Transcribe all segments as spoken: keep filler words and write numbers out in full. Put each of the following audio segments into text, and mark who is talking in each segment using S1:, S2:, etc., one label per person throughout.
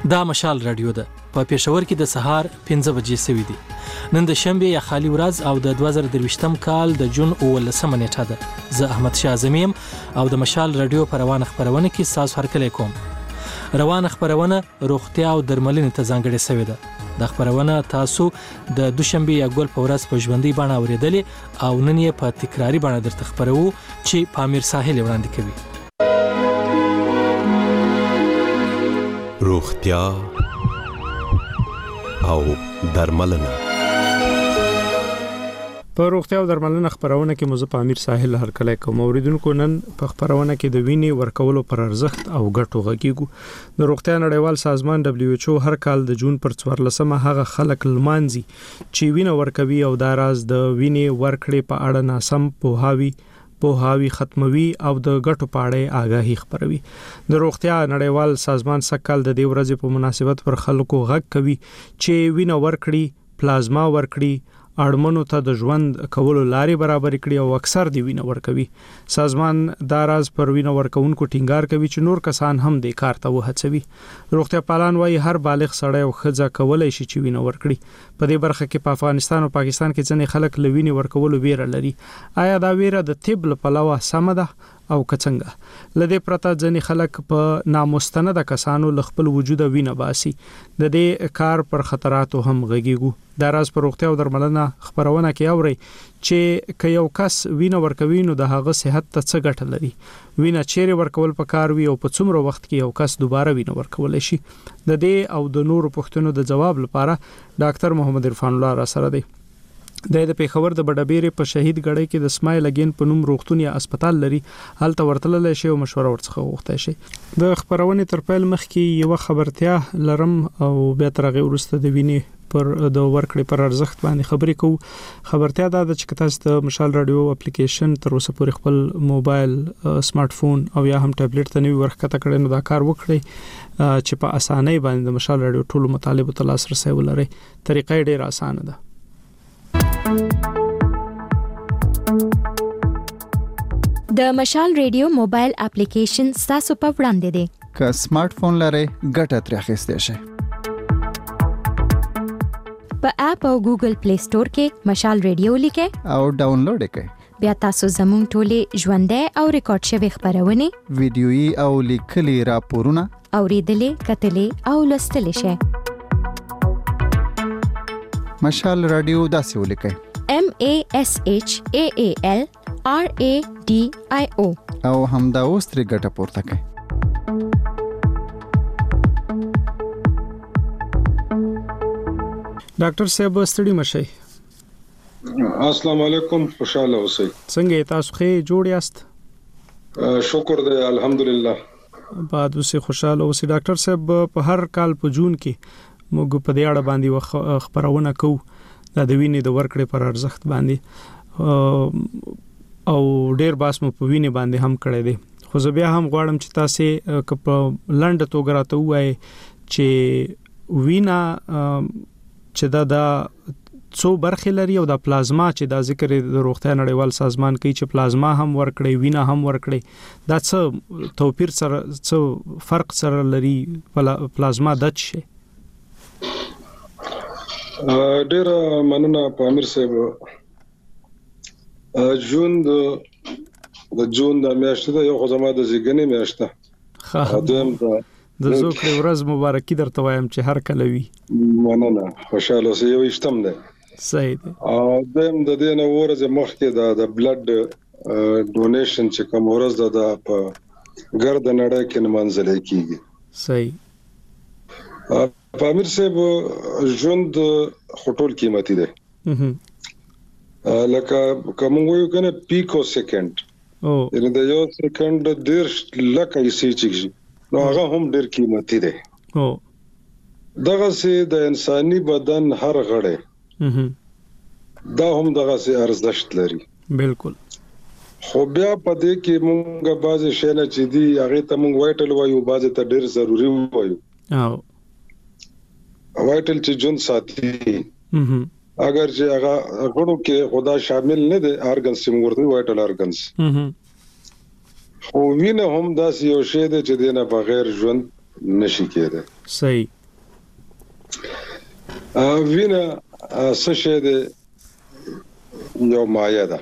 S1: دا مشال رادیو ده په پېښور کې د سهار پنځه بجې سوي دي. نن د شنبه یا خالی ورځ او د دوه زره درویشتم کال د جون اوولسمه نیټه ده. زه احمد شاه زمیم او د مشال رادیو په روانه خبرونه کې تاسو هرکلی کوم. روانه خبرونه روغتیا او درملنې ته ځانګړې شوې ده. د خبرونه تاسو د دوشنبه یا ګل په ورځ په ژوندۍ بڼه اوریدلې او نن یې په تکراری بڼه درته خبرو چې پامیر ساحل وړاندې کوي.
S2: روغتیا او درملنه.
S3: په روغتیا او درملنه خبرونه کې مزه پامیر ساحل هرکلی کوم. اوریدونکو نن په خبرونه کې د وینې ورکولو پر ارزښت او ګټو غږیږو. د روغتیا نړیوال سازمان دبليو ایچ او هر کال د جون پر څوارلسمه هغه خلک لمانځي چې وینه ورکوي او دا راز د وینې ورکړې په اړه ناسم پوهاوی پوهاوی ختموي او د ګټو په اړه آگاهي خبروي. د روغتیا نړیوال سازمان سکهال د دې ورځې په مناسبت پر خلکو غږ کوي چې وینه ورکړي، پلازما ورکړي، اړمنو ته د ژوند کولو لارې برابر کړي او اکثر دی وینه ورکوي. سازمان دا راز پر وینه ورکونکو ټینګار کوي چې نور کسان هم د کار ته وهڅوي. روغتیا پالان وايي هر بالغ سړی او ښځه کولای شي چې وینه ورکړي. په دې برخه کې په افغانستان او پاکستان کې ځینې خلک له وینې ورکولو ویره لري. آیا دا ویره د طب له پلوه سمه ده او کڅنګه؟ لدې پرته ځینې خلک په نامستند کسانو ل خپل وجود وینه باسي. د دې کار پر خطراتو هم غږیږو. دا راز پر روغتیا او درملنه خبرونه کې اوري چې که یو کس وینه ورکوي نو د هغه صحت ته څه ګټه لري. وینه چیرې ورکول پکار وي او په څومره وخت کې یو کس دوباره وینه ورکول شي. د دې او د نورو پوښتنو د جواب لپاره ډاکټر محمد عرفان الله را سره دی. د پېښور د بډابېرې په شهید ګړی کې د اسماعیل اگین په نوم روغتون یا هسپتال لري. هلته ورتللی شي او مشوره ورڅخه غوښتای شي. د خبرونې تر پیل مخکې یو خبرتیا لرم او بیا تر هغې وروسته د وینې پر د ورکړې پر ارزښت باندې خبرې کوو. خبرتیا دا ده چې تاسو د مشال رادیو اپلیکیشن تر اوسه پورې خپل موبایل، سمارټ فون او یا هم ټابلیټ ته نوی ورکته کړئ نو دا کار وکړئ چې په اسانۍ باندې د مشال رادیو ټولو مطالبو ته لاسرسی ولرئ. طریقه یې ډېره اسانه ده.
S4: د مشال ریډیو موبایل اپلیکیشن تاسو په وړاندې دی.
S5: که سمارټ فون لرئ ګټه ترې اخیستی شئ.
S4: په اپ او ګوګل پلی سٹور کې مشال ریډیو لیکئ
S5: او ډاونلوډ یې کړئ.
S4: بیا تاسو زموږ ټولې ژوندۍ او ریکارډ شوی خبرونه،
S5: ویډیويي او لیکلي راپورونه
S4: اوریدلې، کتلې او لوستلې شئ.
S5: مشال رادیو داسې ولیکئ:
S4: M A S H A A L R A D I O
S5: او همدا اوس ترې ګټه پورته کړئ.
S3: ډاکټر صاحب ستړي مشئ.
S6: السلام علیکم، خوشاله اوسئ.
S3: څنګه تاسو ښه جوړ یاست؟
S6: شکر دی الحمدلله.
S3: بعد اوسې خوشاله اوسئ. ډاکټر صاحب په هر کال په جون کې موږ په دې اړه باندې خبرونه کوو د وینې د ورکړې پر ارزښت باندې او ډېر باس مو په وینې باندې هم کړی دی. خو زه بیا هم غواړم چې تاسو که په لنډه توګه راته ووایئ چې وینه چې دا د څو برخې لري او د پلازما چې دا ذکر د روغتیا نړیوال سازمان کوي چې پلازما هم ورکړي، وینه هم ورکړي، دا څه توپیر سره څه فرق سره لري پلازما د څه شي؟
S6: ډېر مننه پامیر صاحب. جون د د جون د میاشتې ده، یو خو زما د زیږنې میاشت ده. ښه، دویم د
S3: د زوکړې ورځ مبارکي درته وایم چې هر کله وي.
S6: مننه، خوشاله اوسئ. یو ویشتم ده.
S3: صحیح ده.
S6: او دویم د دې نه ورځې مخکې د د بلډ ډونیشن چې کوم ورځ ده د په ګرد نړۍ کې نمانځل کیږي.
S3: صحیح.
S6: پامیر صاحب ژوند خټول قیمتي ده. لکه کوم وایو کنه پیکو سکند.
S3: او
S6: یعنی د یو سکند ډیر لکه یې چې نو هغه هم ډیر قیمتي دی.
S3: او
S6: دغه سي د انساني بدن هر غړی دا هم دغه سي ارزښت لري.
S3: بالکل.
S6: خو بیا په دې کې مونږه بعض شیانه چې دی هغه ته مونږ وایټل وایو، بعض ته ډیر ضروری وایو.
S3: او
S6: وایټل چې جون ساتي اگر چې هغه غړو کې خدا شامل نه دي، ارګنز چې موږ ورته وایټل ارګنز. خو وینه هم داسې یو شی دی چې دینه بغیر ژوند نشي کېدای.
S3: صحیح.
S6: وینه څه شی دی یو مایه ده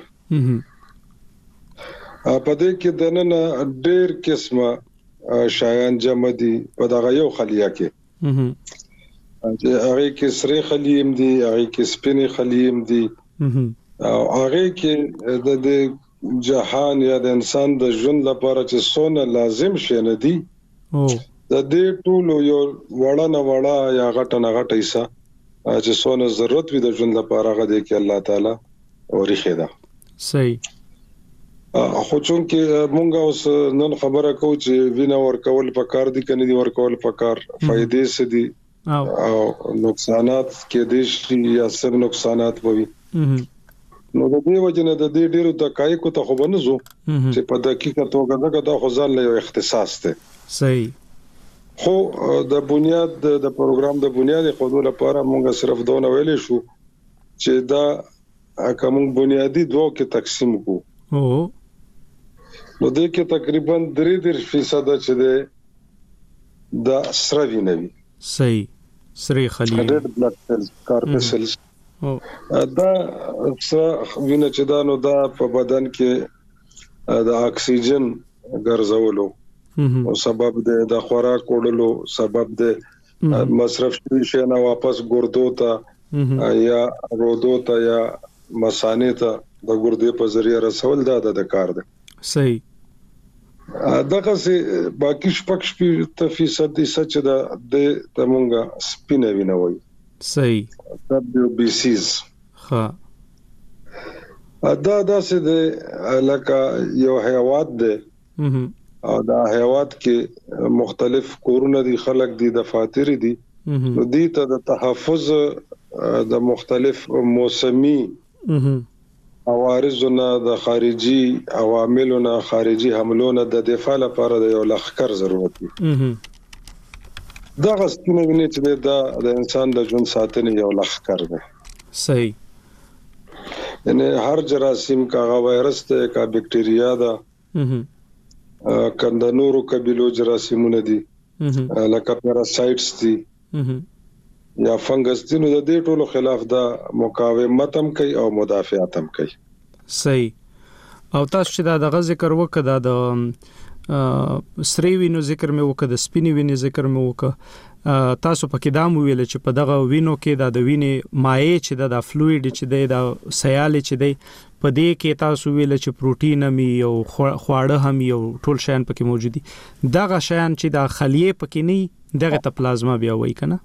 S6: په دې کې د نن ډېر قسمه شایان جمع دي په دغه یو خلیه کې چې هغه کې سره خلیم دي هغه کې سپینې خلیم دي او هغه کې د جهان یا د انسان د ژوند لپاره چې څونه لازم شي نه دي د دې ټول یو وړه نه وړه یا غټه نه غټه ایسه چې څونه ضرورت وي د ژوند لپاره هغه دی کې الله تعالی اوريخه ده
S3: صحیح
S6: خو چون کې مونږ اوس نن خبره کوو چې وینا ورکول پکار دي کني دي ورکول پکار فائدې څه دي او نقصانات کې دي یا سر نقصانات وي نو د دې وجنه د دې ډیرو دقایقو ته خو بنزو چې په دقیقه توګه دغه د خزان له یو اختصاص ته
S3: صحیح
S6: خو د بنیاد د پروګرام د بنیاد خودو لپاره مونږ صرف دونه ویلې شو چې دا کوم بنیادی دوه کې تقسیم کو
S3: او
S6: نو دې کې تقریبا درې دېرش فیصد چې ده د سره وینوي
S3: صحیح سره خلی
S6: ریډ بلډ سیلز کارپسلز او دا څه وینه چې دا نو دا په بدن کې د اکسیجن ګرځولو او سبب د خوراک وړلو سبب د مصرف شي نه واپس ګردو ته یا رودو ته یا مثانه ته د ګردې په ذریعہ رسول دا د کار ده
S3: صحیح
S6: دغه سي باقي شپږ فیصد دي سچ دا د تمونګه سپینه وینوي
S3: صحیح
S6: دبليو بي سيز
S3: ها
S6: دا دا سي د لکه یو حیوانات ده او دا حیوانات کې مختلف کورونه دي خلق دي دفاتر دي نو دي ته د تحفظ د مختلف موسمي عوارضونه د خارجي عواملونو خارجي حملونو د دفاع لپاره د یو لخر ضرورت دي دا غسنه ویني چې دا د انسان د ژوند ساتنې یو لخر دی
S3: صحیح
S6: یعنی هر جراثیم کا وایرس ته کا بکټریا دا کنده نورو قبيلو جراثیمونه دي لکه پیراسایټس دي یا فنګس دي نو د دې ټولو خلاف دا مقاومت هم کوي او مدافعت هم کوي
S3: صحیح او تاسو چې دا د ذکر وکړه د سری وینو ذکر مې وکړه د سپینې وینې ذکر مې وکړه تاسو پکې دا مو ویل چې په دغه وینو کې د وینې مایع چې د فلوید چې د سیال چې د په دې کې تاسو ویل چې پروتین هم یو خواړه هم یو ټول شیان پکې موجود دي دغه شیان چې د خلیه پکې نه دغه ته پلازما بیا وایي کنه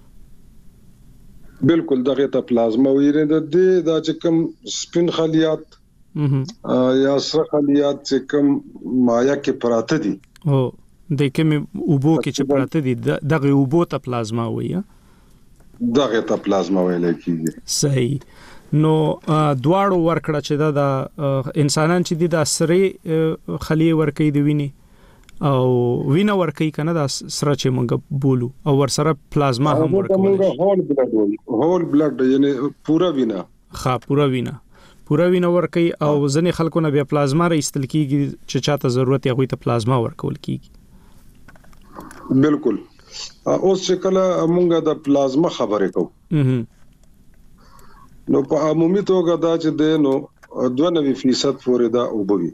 S6: بالکل دغه ته پلازما ویره د دې د چې کوم سپین خلیات یا سره خلیات چې کوم مایا کې پراته دي
S3: او د کوم اوبو کې چې پراته دي دغه اوبو ته پلازما وایي
S6: دغه ته پلازما ویل کیږي
S3: صحیح نو دواړو ورکړه چې دا انسانان چې د سره خلیه ورکې دی ویني او وینا ورکې کنه دا سره چې موږ بولو او ور سره پلازما هم ورکول
S6: شي هول بلډ هول بلډ یعنی پورا وینا
S3: ها پورا وینا پورا وینا ورکې او ځنې خلکو نه بیا پلازما راستل کیږي چې چاته ضرورت یې غوي ته پلازما ورکول کیږي
S6: بالکل اوس چې کله موږ د پلازما خبرې کوو نو په عمومي توګه دا چې د نو دوه نوي فیصد پورې دا وبوي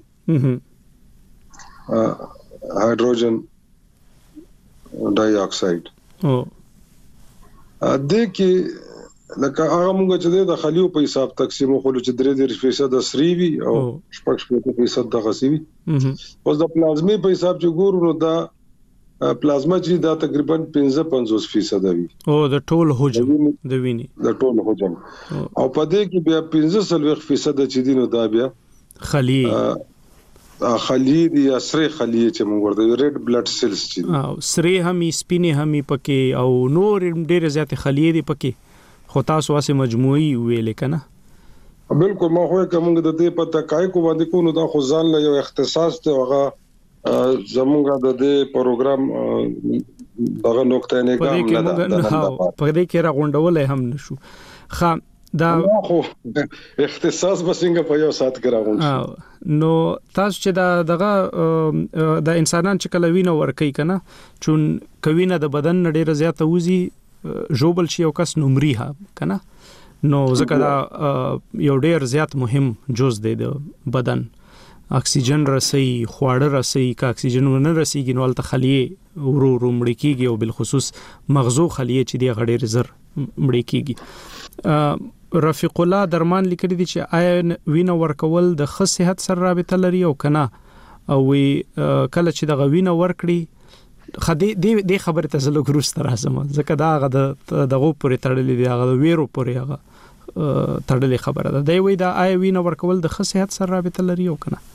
S6: هایدروجن ډای اکساید
S3: او
S6: د کې لکه هغه موږ چې د خلیو په حساب تقسیم خو چې درې دېرش فیصد سری وي او شپږ فیصد د غسیوي اوس د پلازمي په حساب چې ګورو نو دا پلازما چې دا تقریبا پنځه پنځوس فیصد وي
S3: او د ټول حجم د ویني
S6: د ټول حجم او په دې کې بیا پنځه سلويخ فیصد چې دینو دا بیا
S3: خلی
S6: خلی دي سره خلی چې موږ ورته ریډ بلډ سیلز چې
S3: او سره هم سپینې هم پکې او نور ډېر زیات خلی دي پکې خو تاسو واسه مجموعي ویل کنه
S6: بالکل ما خو کوم د دې په تکای کو باندې کو نو دا خو ځان له یو اختصاص ته هغه زمونږ د دې پروګرام دغه نقطه نه کوم نه ده
S3: په دې کې را غونډول هم نشو خا دا
S6: خو اختصاص بسنګ په یو سات کې راغون
S3: نو تاسو چې دا دغه د انسانان چې کله وینه ورکې کنه چون کوینه د بدن ډیره زیاته وزي جوبل شي او کس نمرې ها کنه نو ځکه دا یو ډیر زیات مهم جز دی د بدن اکسیجن رسي خواړه رسي کا اکسیجن ونه رسیږي نو الته خلیه ورو ورو مړ کیږي او بل خصوص مغزو خلیه چې دی غډیر زر مړ کیږي رفیق الله درمان لیکلي دي چې آیا وینه ورکول د ښه صحت سره رابطه لري او کنه او کله چې د غوینه ورکړي خدي د خبره ته زلو ګروس تر راځم ځکه دا غد دغه پورې تړلې دی هغه ویرو پورې هغه تړلې خبره ده دی وی دا آی وینه ورکول د ښه صحت سره رابطه لري او کنه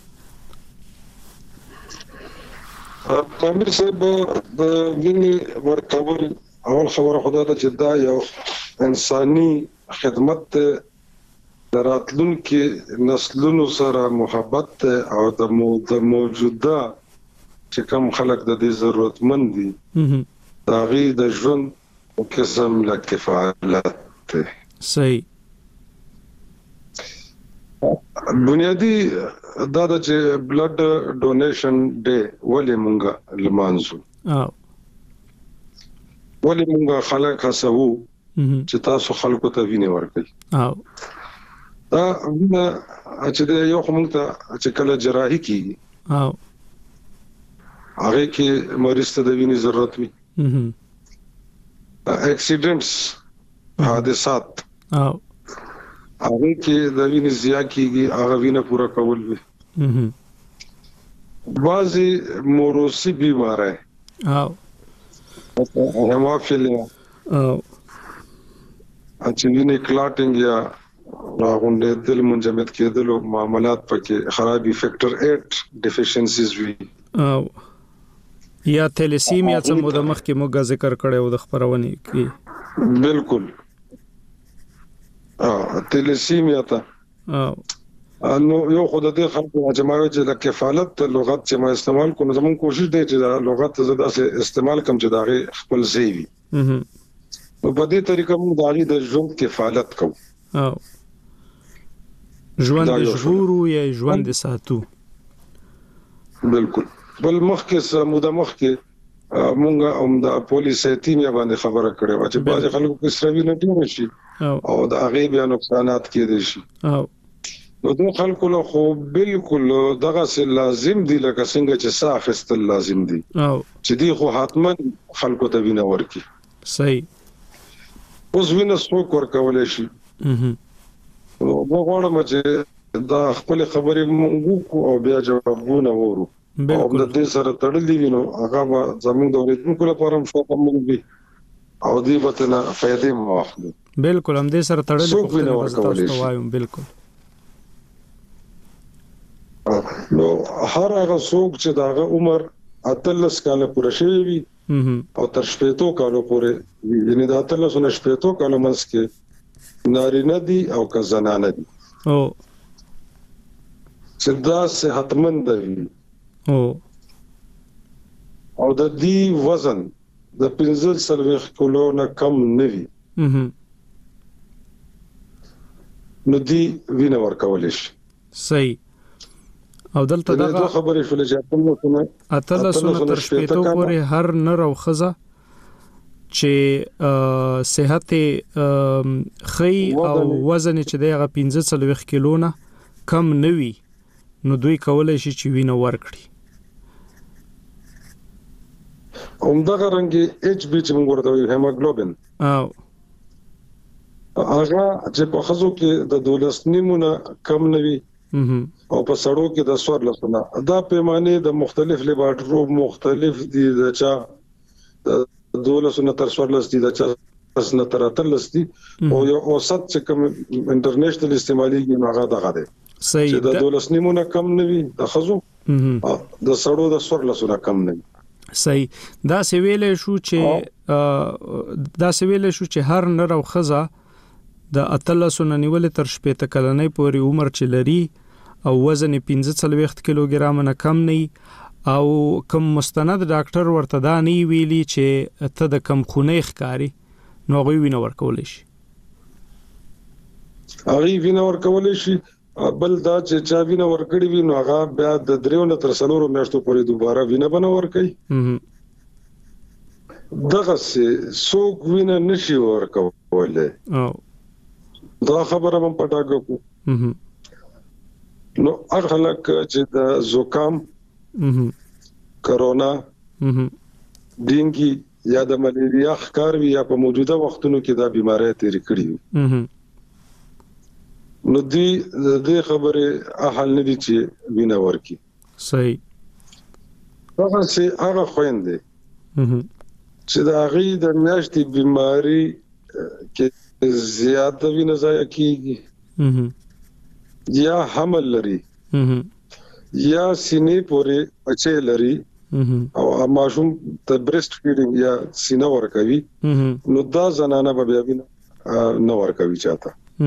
S6: امیر صاحب د وینه ورکول اول خبره خدای ته چې دا یو انساني خدمت دراتلونکو نسلونو سره محبت او د موجوده چې کوم خلک د دې ضرورتمند دي دا غي د ژوند او قسم له کفالت
S3: صحیح
S6: بنیادی دا د چې بلډ ډونیشن ډے ولې مونږه لمانځو
S3: او
S6: ولې مونږه خلک هڅو چې تاسو خلکو ته وینه ورکړي
S3: او
S6: دا وینه چې یو کوم ته چې کله جراحي کیږي
S3: او
S6: هغه کې مریض ته د وینې ضرورت وي اکسیډنټس حادثات
S3: او
S6: هغه کې د وینې ضایع کیږي هغه وینه پورا کول وي بعضی موروثي بیماری
S3: او
S6: هیموفیلیا
S3: او
S6: چې وینې کلاټینګ یا راغونډې دل منجمد کېدل او معاملات پکې خرابي فیکٹر آټ ډیفیشنسیز وي
S3: او یا تلیسیمیا څه مو د مخ کې موږ ذکر کړو د خبرونه کې
S6: بالکل ا تلیسیمیا ته نو یو خود د خلکو جماعت چې د کفالت لغت چې ما استعمال کوم زمون کوشش دی چې د لغت زده استعمال کم چې دا خپل زیوی نو په دې طریقه موږ داغي د ژوند کفالت کوو
S3: او ژوند ژغورو یا ژوند ساتو
S6: بالکل بل مخکې سموده مخکې مونږه هم د پولیسیتیمیا باندې خبره کړې و چې باز خلکو کې سروي نه ډیر شي او د هغه بیا نقصانات کې دي شي
S3: او
S6: نو د خلکو له خو بالکل دغه سه لازم دي لکه څنګه چې صافست لازم دي
S3: او
S6: چې دی خو حتما خلکو ته وینه ورکی
S3: صحیح
S6: اوس وینه څوک ورکول شي
S3: اها
S6: وګورم چې دا خپل خبرې مونږ او بیا جوابونه وورو
S3: بالکل
S6: د دې سره تړلې وینو هغه زموږ د اوریدونکو لپاره هم شو کوم وي او دې به نه فائدې مواخلو
S3: بالکل هم دې سره تړلې تاسو وایم بالکل
S6: نو هر هغه څوک چې داغه عمر اتلس کاله پوره شوی وي او تر شپږو کالو پورې یعنی د اتلس نه شپږو کالو منځ کې نارینه دي او که زنانه دي
S3: او
S6: چې دا صحتمند دي
S3: او
S6: او د دې وزن د پنځه سلويخ کیلو نه کم نه وي نو دی وینه ورکول شي
S3: صحیح او دلته دا
S6: خبرې شولې چې په موږ
S3: اتلسونه تر شپږو پورې هر نر او خزه چې صحت خي او وزن چې دغه پنځه سلويخ کیلو نه کم نه وي نو دوی کولای شي چې وینه ورکړي
S6: همدغه رنګي ایچ بي چې موږ ورته وایو هیموګلوبین
S3: او
S6: هغه چې په خزو کې د دولس نیمونه کم نه وي او په سړو کې د سور لسونه دا پیمانه د مختلف لیبارټرو مختلف دي د چا دولسونه تر سور لس دي د چا نه تر اتلس دي او یو اوسط چې کوم انټرنیشنل استعمالي کې هغه دغه دی
S3: صحیح
S6: د دولس نیمونه کم نه وي د خزو د سړو د سور لسونه کم نه وي
S3: صحیح دا سویل شو چې دا سویل شو چې هر نر او خزه د اتلسونه نیول تر شپږ کلنۍ پورې عمر چې لري او وزن پنځه څلوېښت کیلوګرام نه کم نه او کوم مستند ډاکټر ورته دا نه ویلي چې ته د کم خونې ښکاری نو غوي وینه ورکول شي
S6: هغه وینه ورکول شي بل دا چې چا وینه ورکړي وي نو هغه بیا د دریو نه تر څلورو میاشتو پورې دوباره وینه بنه ورکړي دغه څوک وینه نشي ورکولای
S3: او
S6: دا خبره هم پټاګه کو نو هغه خلک چې د زکام کرونا ډینګي یا د ملیریا ښکار وي یا په موجوده وختونو کې دا بيمارۍ تیر کړي نو دی د خبره احل نه دي چې وینه ورکی
S3: صحیح
S6: هغه سي هغه خويندې چې دا غي د میاشتې بيماري کې زیاته وینه ځای کیږي یا حمل لري یا سینې پورې اچې لري او ماشوم ته برست فیډینګ یا سینه ورکوي نو دا زنانه به بیا وینه نه ورکوي چاته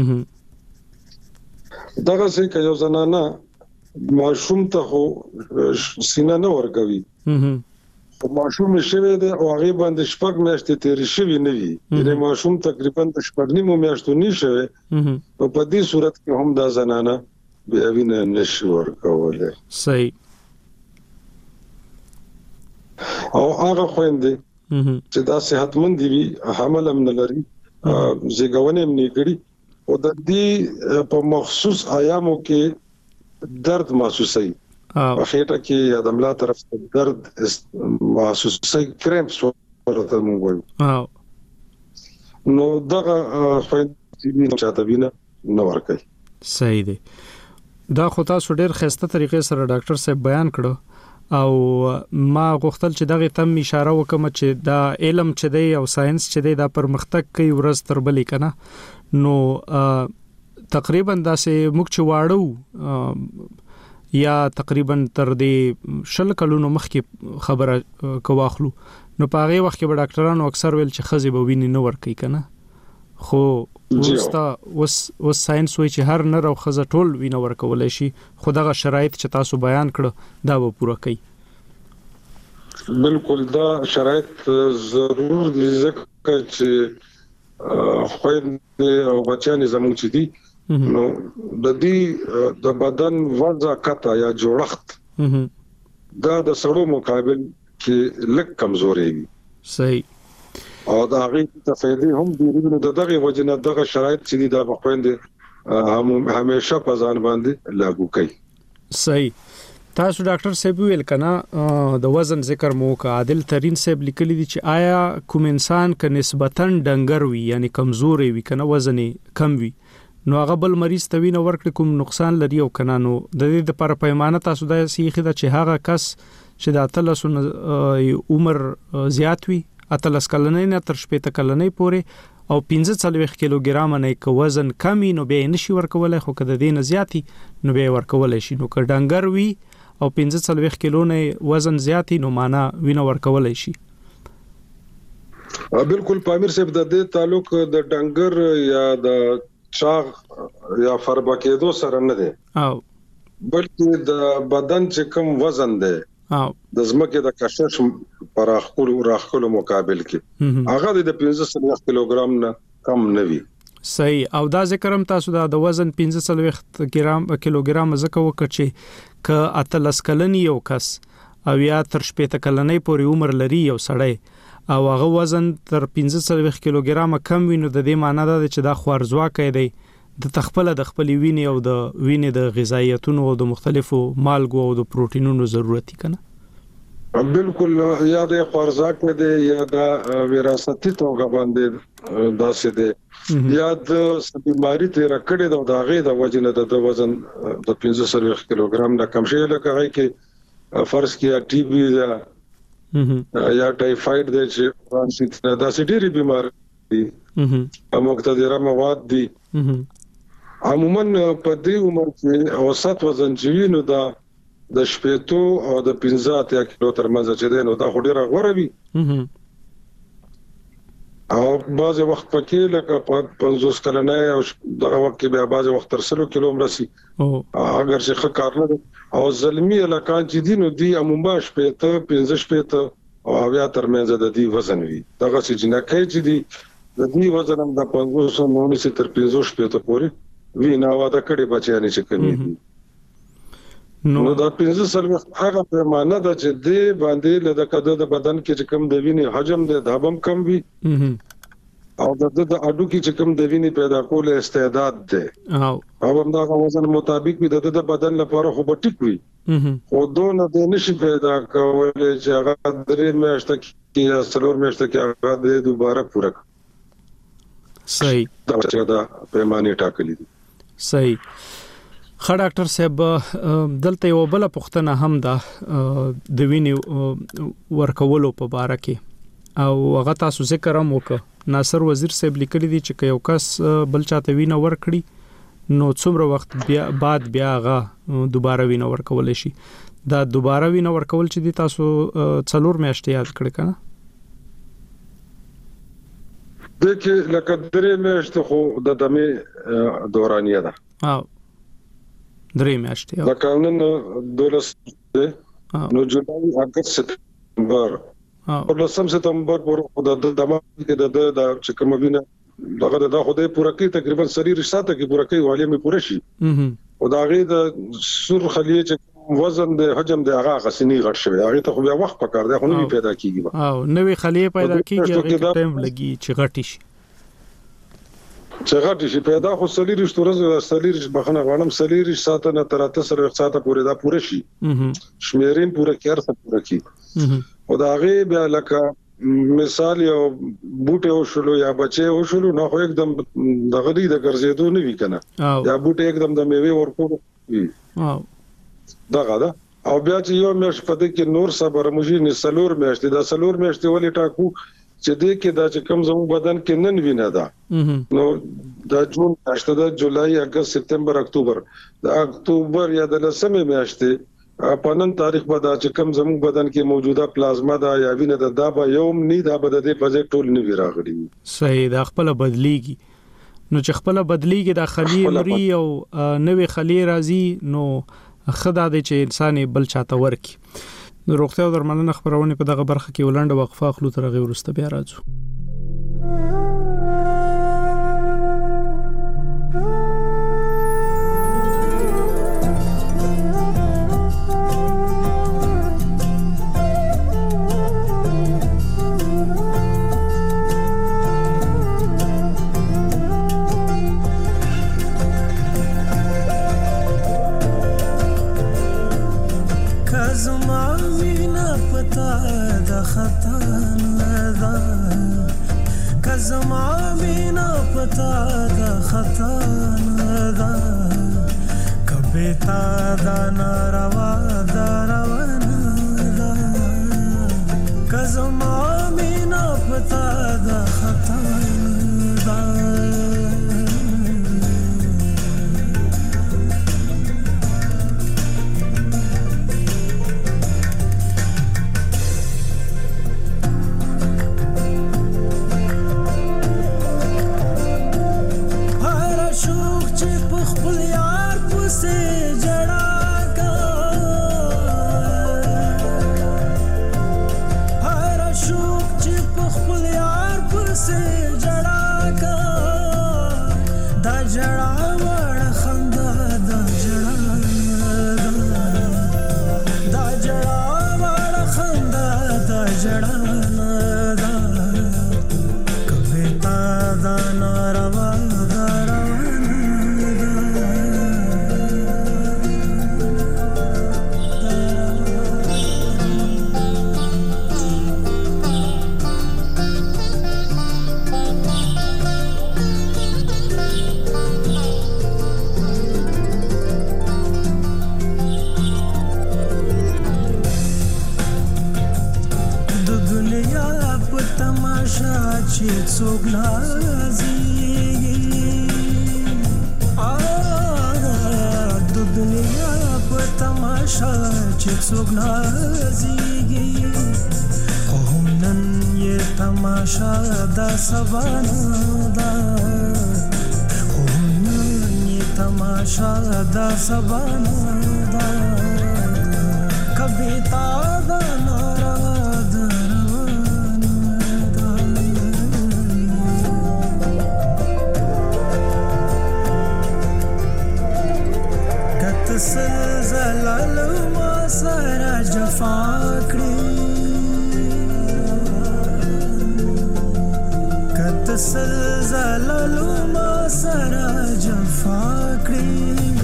S6: دغه څه کوي زنانه ماشوم ته سینه نه ورکوي ماشوم شوی دی او هغه باندې شپږ میاشتې تیر شوی نه وي یعنی ماشوم تقریبا شپږ نیمو میاشتو نشوي او په دې صورت کې هم دا زنانه بیا وینه نشي ورکولای
S3: صحیح
S6: او هغه خويندې چې دا صحتمند دي حمل هم نه لري زیږون هم نه کړي او د دې په مخصوص ایامو کې درد محسوسي او خېټه کې یا د ملا طرف درد محسوسي کرمپس ورته موږ وایو نو دغه خويندې چاته وینه نه ورکوي
S3: صحیح دی دا خو تاسو ډېر خسته طریقې سره ډاکټر صاحب بیان کړو او ما غوښتل چې دغه تم اشاره وکم چې دا علم چې دی او ساينس چې دی دا پرمختګ کوي ورځ تر بلې کنه نو تقریبا دا سه موږ چې واړو یا تقریبا تر دې شل کلونو مخکې خبره کواخلو نو په هغه وخت کې به ډاکټرانو اکثر ویل چې خزي به ویني نه ور کوي کنه خو وستا وس وس ساينس وی چې هر نر او خزه ټول وینه ورکول شي خدغه شرایط چې تاسو بیان کړو دا به پوره کوي
S6: بالکل دا شرایط ضرور دي ځکه چې خويندې او بچیان زموږ چې دي نو د دې د بدن وضع کته یا جوړښت دا د سړو مقابل کې لږ کمزوري وي
S3: صحیح
S6: او دا غي تفیدی هم دی نو دغه وجنه دغه شرایط چې دا خويندې هم همیشه په ځان باندې لاګو کوي
S3: صحیح تاسو ډاکټر صاحب ویل کنا د وزن ذکر مو کا عادل ترين صاحب لیکلي دي چې آیا کوم انسان ک نسبتاً ډنګر وي یعنی کمزوري وي کنه وزن کم وي نو هغه بل مریض ته وینه ورکړي کوم نقصان لري او کنه نو د دې لپاره پیمانه تاسو د سیخه د چې هغه کس چې د اتلس عمر زیات وي اتلس کلنې نه تر شپږ کلنې پورې او پنځه څلوېښت کیلوګرام نه ک وزن کمی نو به نشي ورکولای خو کده دین زیاتی نو به ورکولای شي نو ک ډنګر وي او پنځه څلوېښت کیلو نه وزن زیاتی نو معنا وینه ورکولای شي
S6: بالکل پامیر صاحب د دې تعلق د ډنګر یا د چاغ یا فربکېدو سره نه دی
S3: او
S6: بلکې د بدن چې کم وزن دی
S3: او
S6: د زمکه د کشش پراخول او راخول مقابل کې هغه د پنځه څلوېښت کیلوګرام نه کم نه وي
S3: صحیح او دا ذکرم تاسو دا د وزن پنځه څلوېښت ګرام کیلوګرام زکه وکړي ک اتلس کلنی یو کس او یا تر شپږ کلنې پورې عمر لري یو سړی او هغه وزن تر پنځه څلوېښت کیلوګرام کم ویني د دې معنی دا چې دا خوارزواکې دی د تخپل د خپل وینې او د وینې د غذایتونو او د مختلفو مالګو او د پروتینونو ضرورت کنه
S6: بالکل یا د خوارزاک دی یا د وراثتي توګه باندې داسې دی یا د بیماری تیر کړي د داغه د وجنه د وزن د پنځه څلوېښت کیلوګرام نه کم شي لکه هغه کې فرض کیا ټي بي یا ټایفاید د چې دا سټيري بیمار دي مقتدره مواد دي عموما په دې عمر کې اوسط وزن چې نو دا د شپېتو او د پنځه کیلو ترمنځ چې دی نو دا ډیره غوړه وي او بعض وخت پکې لکه پنځوس کلنه او دغه وخت کې بیا بعض وخت تر سلو کیلو مرسي اگر چې ښه کار نه او زلمی الکان چې دي نو دی عموما شپېته پنځه شپېته او بیا ترمنځ د دې وزن وي دغه چې جنکه چې دي د دې وزن هم د پنځوس نو تر پنځوس شپېته پورې وینا واده کړي بچیانې چې کوي نو دا پنځه سلويخت هغه پیمانه ده چې د باندې له کده د بدن کې چې کم د وینې حجم د دابم کم وي او د د اډو کې چې کم د وینې پیدا کول استعداد ده او هم دا وزن مطابق وي د د بدن لپاره خو ټیک وي خو دون د نشي پیدا کول چې هغه درې میاشتې کې څلور میاشتې کې هغه دوباره پوره
S3: صحیح
S6: دا پیمانه ټاکلې دي
S3: صحیح. خا ډاکټر صاحب دلته یو بل پوښتنه هم ده د وینې ورکولو په اړه کې او هغه تاسو ذکر هم وکړ. ناصر وزیر صاحب لیکلی دی چې یو کس بل چاته وینه ورکړي نو څومره وخت بیا بعد بیا هغه دوباره وینه ورکول شي. دا دوباره وینه ورکول چې دی تاسو څلور میاشتې یاد کړی کنه
S6: دغه لکه درې میاشتې خو د دمه دورانیه ده
S3: او درې میاشتې
S6: دا قانون دولس نو جولای اگست سپتمبر او لسم سپتمبر پر د دمه کې د د چې کوم وینه دغه د خوده پوره کې تقریبا سری رساته کې پوره کې والي مې پوره شي او دا غي د سور خلیه چې وزن د حجم د هغه غسنی غټ شوی هغه ته خو بیا وخت پکار دی خو نوې پیدا کیږي
S3: او نوې خلیه پیدا کیږي هغه ټایم لګي چې غټی شي
S6: چې غټی شي پیدا خو سلی رښتو ورځ سلی رښ بخنه غوړم سلی رښ ساته نه تر تاسو ساته پورې دا پوره شي شمیرین پوره کېر څه پوره کی او دا غي بیا لکه مثال یو بوټه او شلو یا بچي او شلو نه خو एकदम د غړي د ګرځېدو نه وی کنه یا بوټه एकदम د میوه ورکو وي
S3: او
S6: دا غدا او بیا چې یو مېش پدې کې نور صبر مجي نه سلور مېشته دا سلور مېشته ولې ټاکو چې دې کې دا چې کم زمو بدن کې نن وینه ده نو دا جون میاشته ده جولای اگست سپتمبر اکتوبر دا اکتوبر یا د لسمه میاشته په نن تاریخ به دا چې کم زمو بدن کې موجوده پلازما دا یا وینه ده دا به یوم نه دا به د فزې ټول نه ویراغلي
S3: صحیح دا خپل بدليږي نو چې خپل بدليږي د خلیه مري او نوې خلیه راځي نو خدای دې چې انسان بل چاته ورکی. نو روغتیا او درملنه خبرونه په دغه برخه کې ولنډه وقفه اخلو تر هغه وروسته بیا راځو.
S7: سلزلال سره جفا کړې کته سلزللو ما سره جفا کړې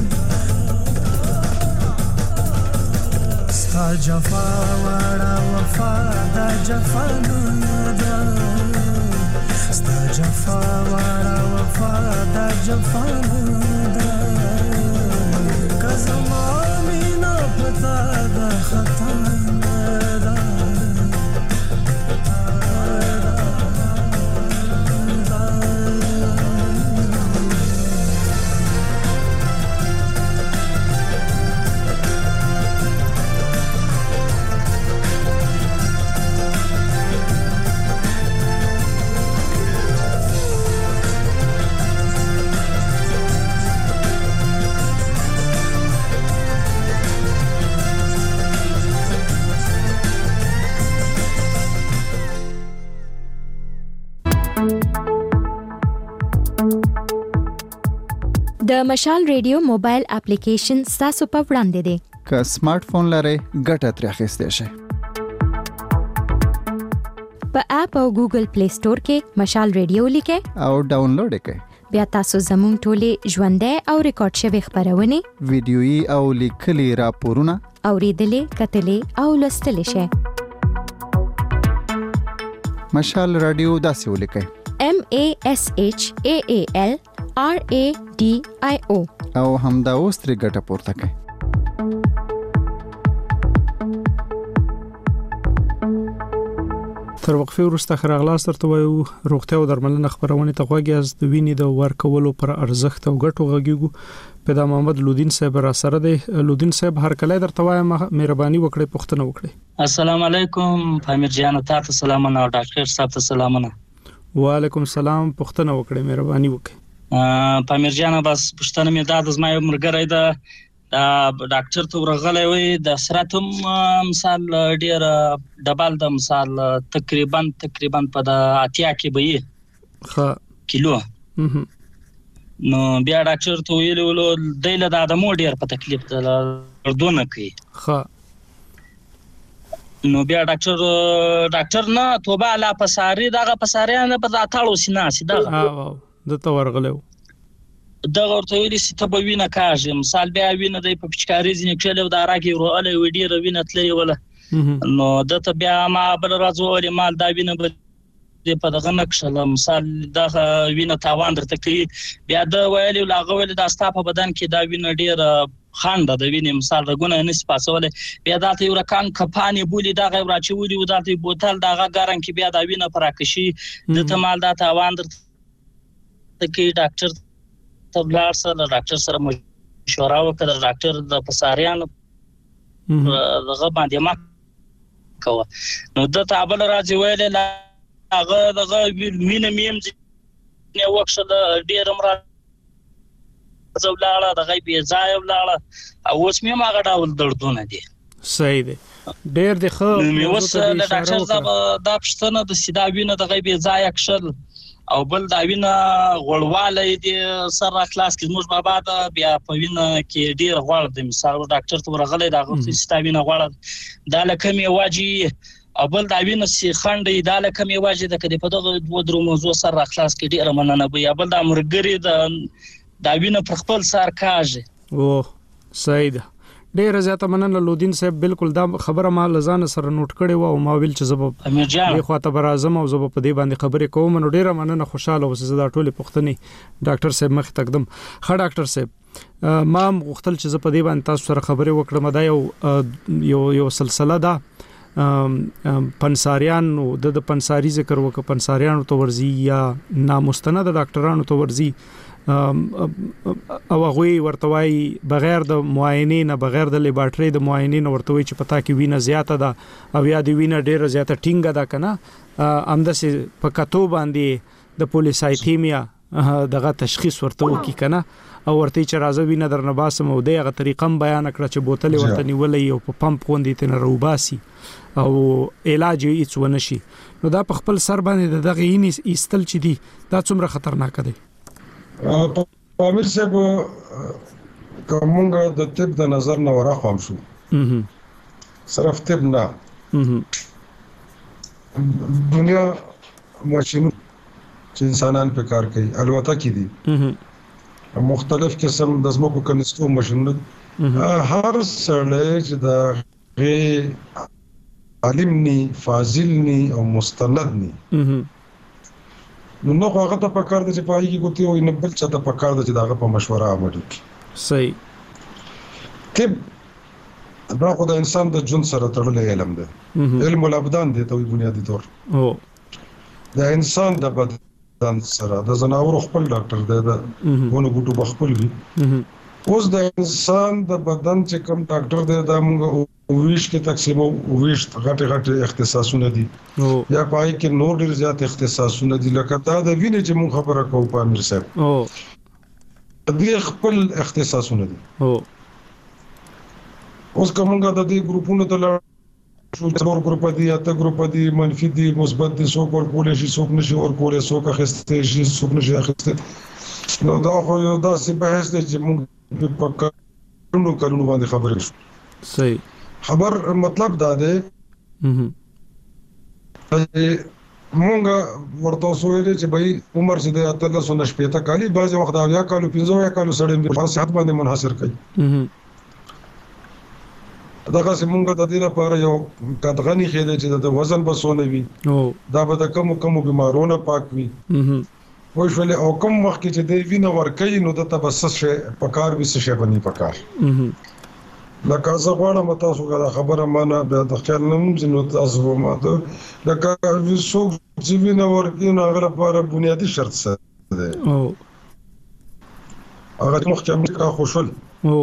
S7: ستا جفا وړه وفا دا جفا نده ستا جفا وړه وفا دا جفا نده که زما مینه پتا دا خطا نده
S4: د مشال ریډیو موبایل اپلیکیشن ستاسو په وړاندې دی
S5: که سمارټ فون لرئ ګټه ترې اخیستی شئ
S4: په اپ او ګوګل پلی سٹور کې مشال ریډیو لیکئ
S5: او ډاونلوډ یې کړئ
S4: بیا تاسو زموږ ټولې ژوندۍ او ریکارډ شوې خپرونې
S5: ویډیويي او لیکلي راپورونه
S4: اوریدلې کتلې او لوستلې شئ
S5: مشال رادیو داسې ولیکئ
S4: M A S H A A L R A D I O
S5: او همدا اوس ترې ګټه پورته کړئ
S3: تر وقفه وروسته خراغلاس ترته وایو روغتیا او درملنه خبرونه ته غوږی از د وینې د ورکولو پر ارزښت او ګټو غږیږو پیدا محمد لودین صاحب را سره دی لودین صاحب هر کله درته وایم مهرباني وکړئ پوښتنه وکړئ
S8: السلام علیکم پامیر جان تاسو سلامونه او ډاکټر صاحب ته سلامونه
S3: وعلیکم السلام پوښتنه وکړئ مهرباني وکړئ
S8: پامیر جان بس پوښتنه مې دا د زما یو مرګری ده دا ډاکټر ته ورغلی وي د سرطم مثال ډیر ډبل د مثال تقریبا تقریبا په د اتیا کې به یې
S3: ښه
S8: کیلو نو بیا ډاکټر ته ویلو ولو دایله د ادمو ډیر په تکلیف دردونه کوي
S3: ښه
S8: نو بیا ډاکټر ډاکټر نه توبه لا پساري دغه پساریانه په تاړو سیناسي دغه
S3: او د تو ورغلو
S8: دغه ورته ویلي چې ته به وینه کاږې مثال بیا وینه دی په پچکاري ځینې کښلی او د راکې وروغلی وي ډېره وینه تللې وله نو دته بیا ما بله ورځ وویلې مال دا وینه به دې په دغه نه کښله مثال دغه وینه تاوان درته کوي بیا ده ویلي ول هغه ویلې دا ستا په بدن کې دا وینه ډېره خانده د وینې مثال رګونه یې نسي پاڅولی بیا دلته یو رقم کپانې بولي دغه یې راچولي و دلته یې بوتل د هغه ګرم کې بیا دا وینه په راکشي دته مال دا تاوان درته کوي ډاکټر ته ولاړ سه له ډاکټر سره مشوره وکړه د ډاکټر د پساریانو دغه باندې ما کوه نو دته بله ورځ یې ویلې هغه دغه وینه مې هم ځینې وکښله ډېره م راځه ولاړه دغه یې بې ځایه ولاړه او اوس مې هم هغه ډول دردونه دي
S3: صحیح دی ډېر دی ښه
S8: مې اوس له ډاکټر دا پوښتنه د سي دا وینه دغه یې بې ځایه کښل او بل دا وینه غوړوالی دی سر را خلاص کړي زموږ بابا ده بیا په وینه کې ډېر غوړ دی مثال ډاکټر ته ورغلی د هغه چې ستا وینه غوړه دا له کمې وجې او بل دا وینه چې خنډ دی دا له کمې وجې ده که دې په دغه دوه درو موضوع سر را خلاص کړي ډېره مننه به یا بل دا ملګري دا وینه پر خپل سر کاږي
S3: اوه صحیح ده ډېره زیاته مننه لودین صاحب بالکل دا خبره ما لزان سره نوٹ کړې و او ما ویل چې زب په خواته برازم او زب په دې باندې خبرې کوم نو ډېره مننه خوشاله اوسه زدا ټولې پښتني ډاکټر صاحب مخ تقدم ښه ډاکټر صاحب ما غوښتل چې زه په دې باندې تاسو سره خبرې وکړم دا یو یو یو سلسله ده پنساریان د پنساری ذکر وکړه پنساریانو تو ورزي یا نامستند ډاکټرانو تو ورزي او هغه ورتوي بغیر د معاینې نه بغیر د لیبارټري د معاینې نه ورتوي چې پتا کې وینه زیاته ده او یا د وینه ډیره زیاته ټینګه ده کنه امدسه په کتو باندې د پولیسایتیمیا دغه تشخیص ورته وکي کنه او ورته چې راځي وینه درنه باسم او دغه طریقه بیان کړ چې بوتل ورته نیولې او په پمپ غوندې تن روباسي او علاج یې هیڅ ونشي نو دا په خپل سر باندې دغه یې ایستل چې دي دا څومره خطرناک دی
S6: پامیر صاحب کومه د طب د نظر نه وراخوم شو صرف طب نه دنیا ماشینو چې انسانان په کار کوي الوتکې دي مختلف قسم د زموږ کنيستو ماشینونه هر سړی چې دا غي عالم ني فاضل ني او مستند ني نو نو هغه ته په کار دي چې پای کې کوتي او نه بل څه ته په کار دي چې داغه په مشوره عملي
S3: صحیح
S6: طب دا خو د انسان د جون سره تړلې علم ده علم الابدان دی ته بنیادی طور
S3: او
S6: د انسان د بدن سره د زناور خپل ډاکټر دی دا ونه ګټو بخپل وي اوس د انسان د بدن چې کوم ډاکټر دی دا موږ ویش کې تقسیم او ویش غټه غټه اختصاصونه دي یا پای کې نور ډیر زیات اختصاصونه دي لکه دا د وینې چې موږ خبره کوو په امیر صاحب
S3: او
S6: دې خپل اختصاصونه دي
S3: او
S6: اوس کومه د دې ګروپونو ته لاړ شو څلور ګروپ دي یا ته ګروپ دي منفي دي مثبت دي څوک ورکول شي څوک نشي ورکول څوک اخیسته شي څوک نشي اخیسته نو دا خو یو داسې بحث دی چې موږ په کارونو کارونو باندې خبرې شو
S3: صحیح
S6: خبر مطلب دا دی مونږ ورته سوېل چې بھائی عمر چې د اتل سونه شپېته کالي بعض وخت دا کالو پنځه کالو سړی په صحت باندې منحصر کوي دغه سیمونګه د دې لپاره یو کډغنی خېده چې د وزن بسونه وي
S3: او
S6: دا به د کوم کوم بیمارونو پاک وي وای شولې او کوم وخت چې د وینې ورکې نو د تبسس شي پکار به څه شي بني پکار لکه زه غواړم تاسو غواړم خبره مانه د خیال نوم چې نو تاسو ماته لکه څو چې وینې ورکې نو هغه لپاره بنیادی شرط څه ده
S3: او
S6: هغه مخکې کا خوشل
S3: او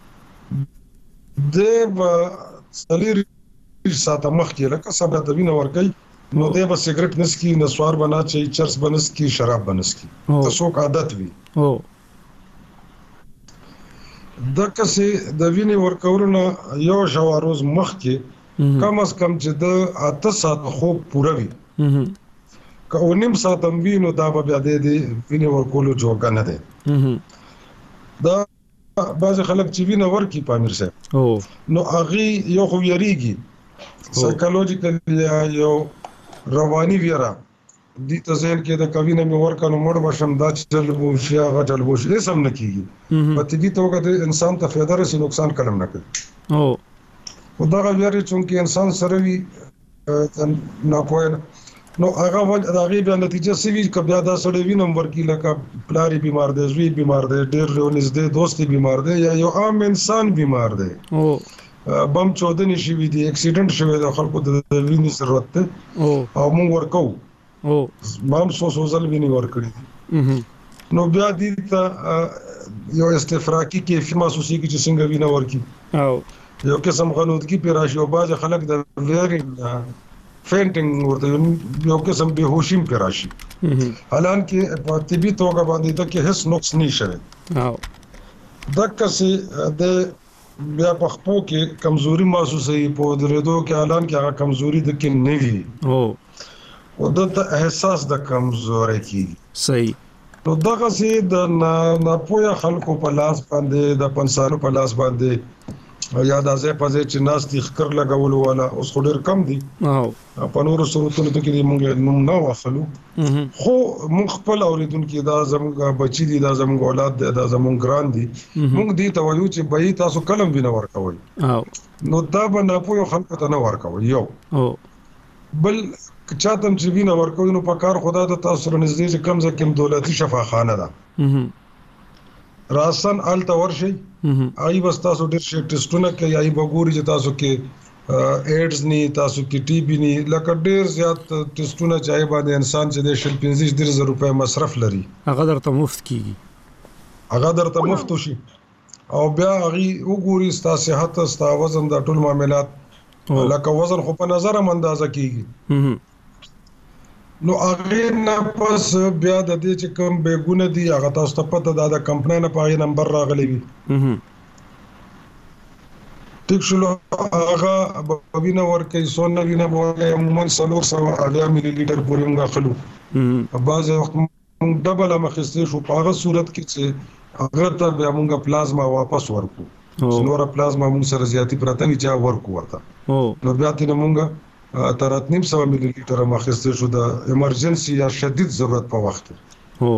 S6: د سلیر ساته مخکې لکه سبا د وینې ورکې نو د به سیګریټ نسکی نسوار بنا چي چرس بنسکی شراب بنسکی تاسو کا عادت وي
S3: او
S6: دغه سي د وینې ورکورونه یو شواروز مخکې کم از کم چې د اته ساعت خوب پوره وي که ونیم ساعت هم وي نو دا به بیا د وینې ورکولو جوګه نه ده دا بعض خلک چې وینه ورکی پامیر صاحب
S3: او
S6: نو هغه یو خو یریږي سایکولوژیکل یا یو رواني ویرا دي ته ځین کې د کوینه مې ورکنو مړ بشم دا چل بو شي هغه چل بو شي سم نه کیږي په دې توګه د انسان ته فایده رسي نقصان کلم نه کوي
S3: او
S6: خدا غوړي چې انسان سره وي نه کوی نو هغه ول هغه بیا نتیجه سوي ک بیا دا سړی وینم ورکی لکه پلاری بیمار دی زوی بیمار دی ډیر نږدې دوستي بیمار دی یا یو عام انسان بیمار دی
S3: او
S6: بم چودنی شوی دی اکسیډنټ شوی د خلکو د وینې ضرورت ته
S3: او
S6: او مونږ ورکو
S3: او
S6: مام سو سو ځل وینې ورکړي نو بیا دې ته یو استفراقی کې فيما سوسي کې چې څنګه وینې ورکی او یو قسم غلطی په راشي او باز خلک د ویری فینټینګ ورته یو قسم بهوشیم په راشي حالان کې په طبي توګه باندې د کې هیڅ نقص نشي او دغه سي د بیا په خپل کې کمزوري محسوسه په درېدو کې اعلان کې هغه کمزوري د کې نه وي او او د احساس د کمزوري کې
S3: صحیح
S6: نو دغه سي د نه پوهه خلکو په لاس باندې د پنسانو په لاس باندې یا د ځای په ځای چې ناس دي خکر لګول ولا اوس ډېر کم دي
S3: او
S6: په نورو صورتونو کې موږ نوم نه واخلو خو موږ خپل اوریدونکو دا زموږ بچی دي دا زموږ اولاد دي دا زموږ ګران دي موږ دې ته وایو چې به تاسو کلم وینه ورکوي
S3: او
S6: نو دا به نه پوهه خلکو ته نه ورکوي یو
S3: او
S6: بل چاته چې وینه ورکوي نو په کار خدا د تاسو رنځدې چې کم ځکه دولتي شفاخانه ده راسن ال تور شي آی بس تاسو ډیر شي ټیسټونه کوي آی بګوري چې تاسو کې ایډز ني تاسو کې ټي بي ني لکه ډیر زیات ټیسټونه چای باندې انسان چې د شل پنځه زره روپے مصرف لري
S3: هغه درته مفت کیږي
S6: هغه درته مفت شي او بیا هغه وګوري ستاسو صحت ستاسو وزن د ټول معاملات لکه وزن خو په نظر اندازه کیږي نو هغه نه پس بیا د دې چې کوم بیګونه دي هغه تاسو ته پته ده د کمپنۍ نه پای نمبر راغلی وي ټیک شو هغه بوینه ورکې سونه وینه بوله عموما څلور سوه اویا ملي لیټر پورې موږ اخلو بعض وخت موږ ډبل مخسته شو په هغه صورت کې چې هغه ته بیا موږ پلازما واپس ورکو نور پلازما موږ سره زیاتی پراته وی چې ورکو ورته نو بیا تینه موږ تر اتنیم سو ملي لیټر مخسته شو د ایمرجنسي یا شدید ضرورت په وخت
S3: هو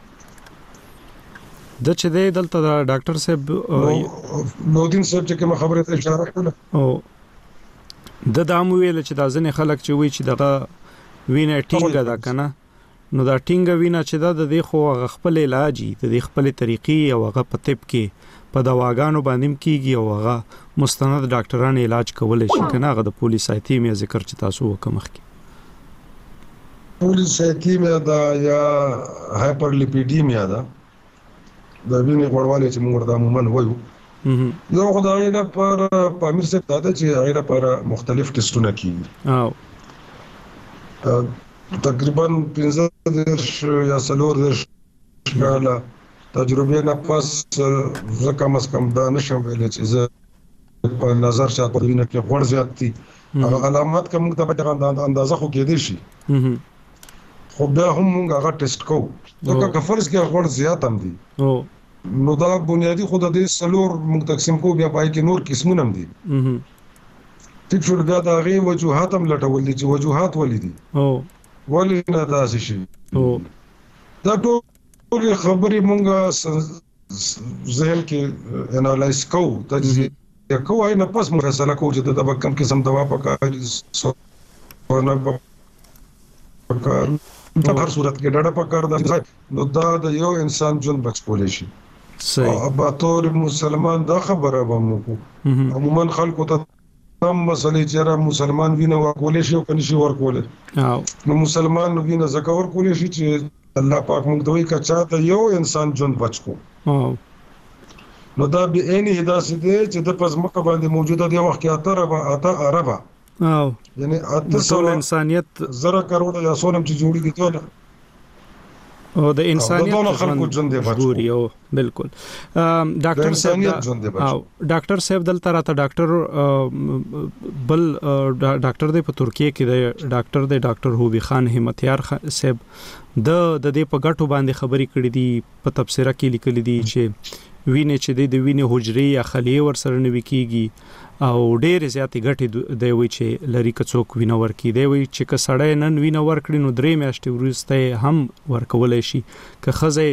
S3: د چې د دلته د ډاکټر صاحب
S6: نو دین صاحب چې کوم خبره ته اشاره کړه
S3: او د دامو ویل چې د ځنې خلک چې وی چې دغه وینه ټینګه ده کنه نو دا ټینګه وینه چې د دې خو خپل علاج د دې خپل طریقې او هغه په طب کې په دواګانو باندې کیږي او هغه مستند ډاکټران علاج کولای شي کنه هغه د پولیسایتیمیا ذکر چې تاسو وکم مخکې
S6: پولیسایتیمیا دا یا هایپرلیپیډیمیا دا د وینې غوړوالی چې موږ ورته عموما وایو یو خدای نه پر پامیر صاحب دا چې هغه پر مختلف ټیسټونه کیږي او تقریبا پنځه درش یا څلور درش کاله تجربه نه پس زه کم از کم دا نشم ویلی چې زه په نظر شاته په وینه کې غوړ زیات دي هغه علامات کوم ته په اندازه خو کېدې شي خو بیا هم موږ هغه ټیسټ کوو ځکه که فرض کې غوړ زیات هم دي نو دا بنیادی خود د سلور موږ تقسیم کوو بیا پای کې نور قسمونه هم دي ټیک شو بیا دا غي وجوهات هم لټول دي چې وجوهات ولې دي او ولې نه داسې شي دا ټول خبرې موږ ذهن کې انالایز کوو تجزیه کوو نه پس موږ فیصله کوو چې د کم قسم دوا پکار ورنه پکار په هر صورت کې ډاډه پکار ده نو دا د یو انسان ژوند بچ کولای شي
S3: صحیح
S6: ابا تور مسلمان دا خبره به موږ عموما خلکو ته هم مسلې چې را مسلمان وینه ورکولای شي او کني شي ورکولای نو مسلمان وینه زکه ورکولای شي چې الله پاک موږ دوی کا چاته یو انسان ژوند بچ کو نو دا به اني هداسه دي چې د پزمکه باندې موجوده دی وخت کې اتره اته عربه
S3: او
S6: یعنی اتصال
S3: انسانیت
S6: زره کروڑ یا سونم چې جوړی دي ټول
S3: او د انسانیت
S6: خلکو ژوند دی
S3: بچوري او بالکل ډاکټر صاحب او ډاکټر صاحب دلته راته ډاکټر بل ډاکټر دی په ترکیه کې دی ډاکټر دی ډاکټر هوبي خان همتیار صاحب د د دې په غټو باندې خبرې کړې دي په تفسیره کې لیکلي دي چې وینې چې د وینې حجرې یا خلیې ور سره نوي کیږي او ډېر زیاتې غټي دی وی چې لری کڅوک وینه ورکی دی وی چې کسړې نن وینه ورکړي نو درې میاشتې ورسته هم ورکولای شي که خزه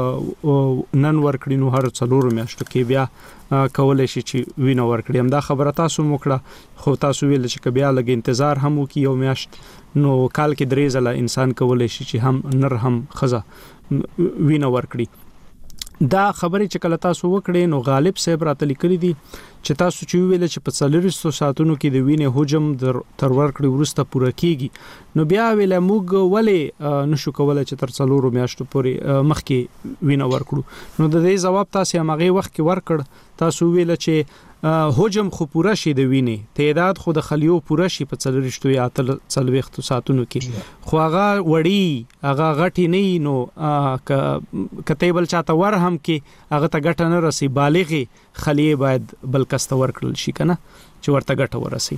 S3: نن ورکړي نو هر څلور میاشتو کې بیا کولای شي چې وینه ورکړي هم دا خبره تاسو موکړه خو تاسو ویل چې بیا لګ انتظار هم وکي یو میاشت نو کال کې درې ځله انسان کولای شي چې هم نر هم خزه وینه ورکړي دا خبرې چې کله تاسو وکړې نو غالب صاحب راته لیکلي دي چې تاسو چې ویل چې په څلورستو ساعتونو کې د وینې حجم تر ورکړې ورسته پوره کیږي نو بیا ویل موږ ولې نشو کولای چې تر څلورو میاشتو پورې مخکې وینه ورکړو نو د دې جواب تاسو هغه وخت کې ورکړ تاسو ویل چې حجم خو پوره شي د وینې تعداد خو د خلیو پوره شي په څلورشتو یا څلويختو ساعتونو کې خو هغه وړي هغه غټي نه نو کتیبل چاته ور هم کې هغه ته غټ نه رسي بالغي خلیه باید بل کست ورکړل شي کنه چې ورته غټ ورسي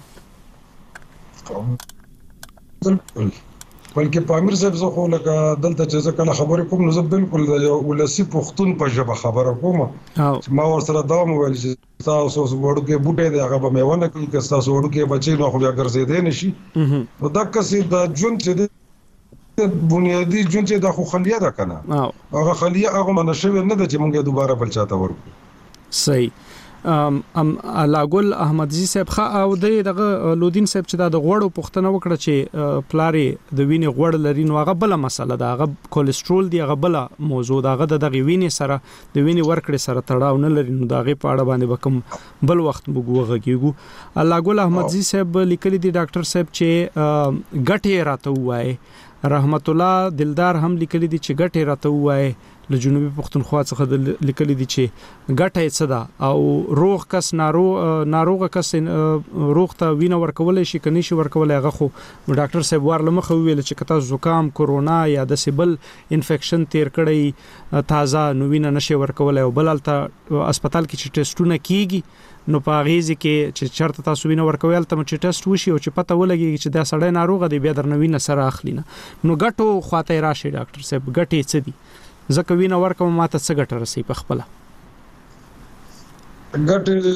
S6: بلکې پامیر صاحب زه خو لکه دلته چې زه کله خبرې کوم نو زه بالکل یو ولسی پښتون په ژبه خبره کوم چې ما ورسره دا موبایل چې تاسو وړو کې بوټي دی هغه به مې ونه کوي که تاسو وړو کې بچي نو خو بیا ګرځېدې نشي نو دا کسي د جون چې بنیادی جون چې د خو خلیه ده کنه هغه خلیه هغه منشوي نه ده چې مونږه دوباره بل چاته ورکو
S3: صحیح ام ام لاګل احمدزي صاحب خا او دغه لودین صاحب چې د غوړو پښتنه وکړه چې پلارې د وینې غوړ لري نو هغه بل مسله ده هغه کولیسټرول دی هغه بل موضوع ده هغه د وینې سره د وینې ورکړې سره تړاو نه لري نو دغه پاړه باندې وکم بل وخت وګوغه کیږي لاګل احمدزي صاحب لیکلي دي ډاکټر صاحب چې غټه راته وای رحمت الله دلدار هم لیکلي دي چې غټه راته وای له جنوبي پښتونخوا څخه لیکلي دي چې غټه څه ده او روغ کس ناروغ ناروغ کس روغ ته وینه ورکول شي کني شي ورکول هغه خو ډاکټر صاحب ورلمه خو ویل چې کته زکام کورونا یا د سیبل انفیکشن تیر کړی تازه نو وینه نشي ورکول او بلالته هسپتال کې چې ټیسټونه کیږي نو په غیزه کې چې چرته تاسو وینه ورکوي تل چې ټیسټ وشي او چې پته ولګي چې دا سړی ناروغ دی بیا درنوینه سره اخلي نو غټو خواته راشي ډاکټر صاحب غټي څه دي زکه وینه ورکوم ماته څه ګټه رسي په خپل
S6: ګټه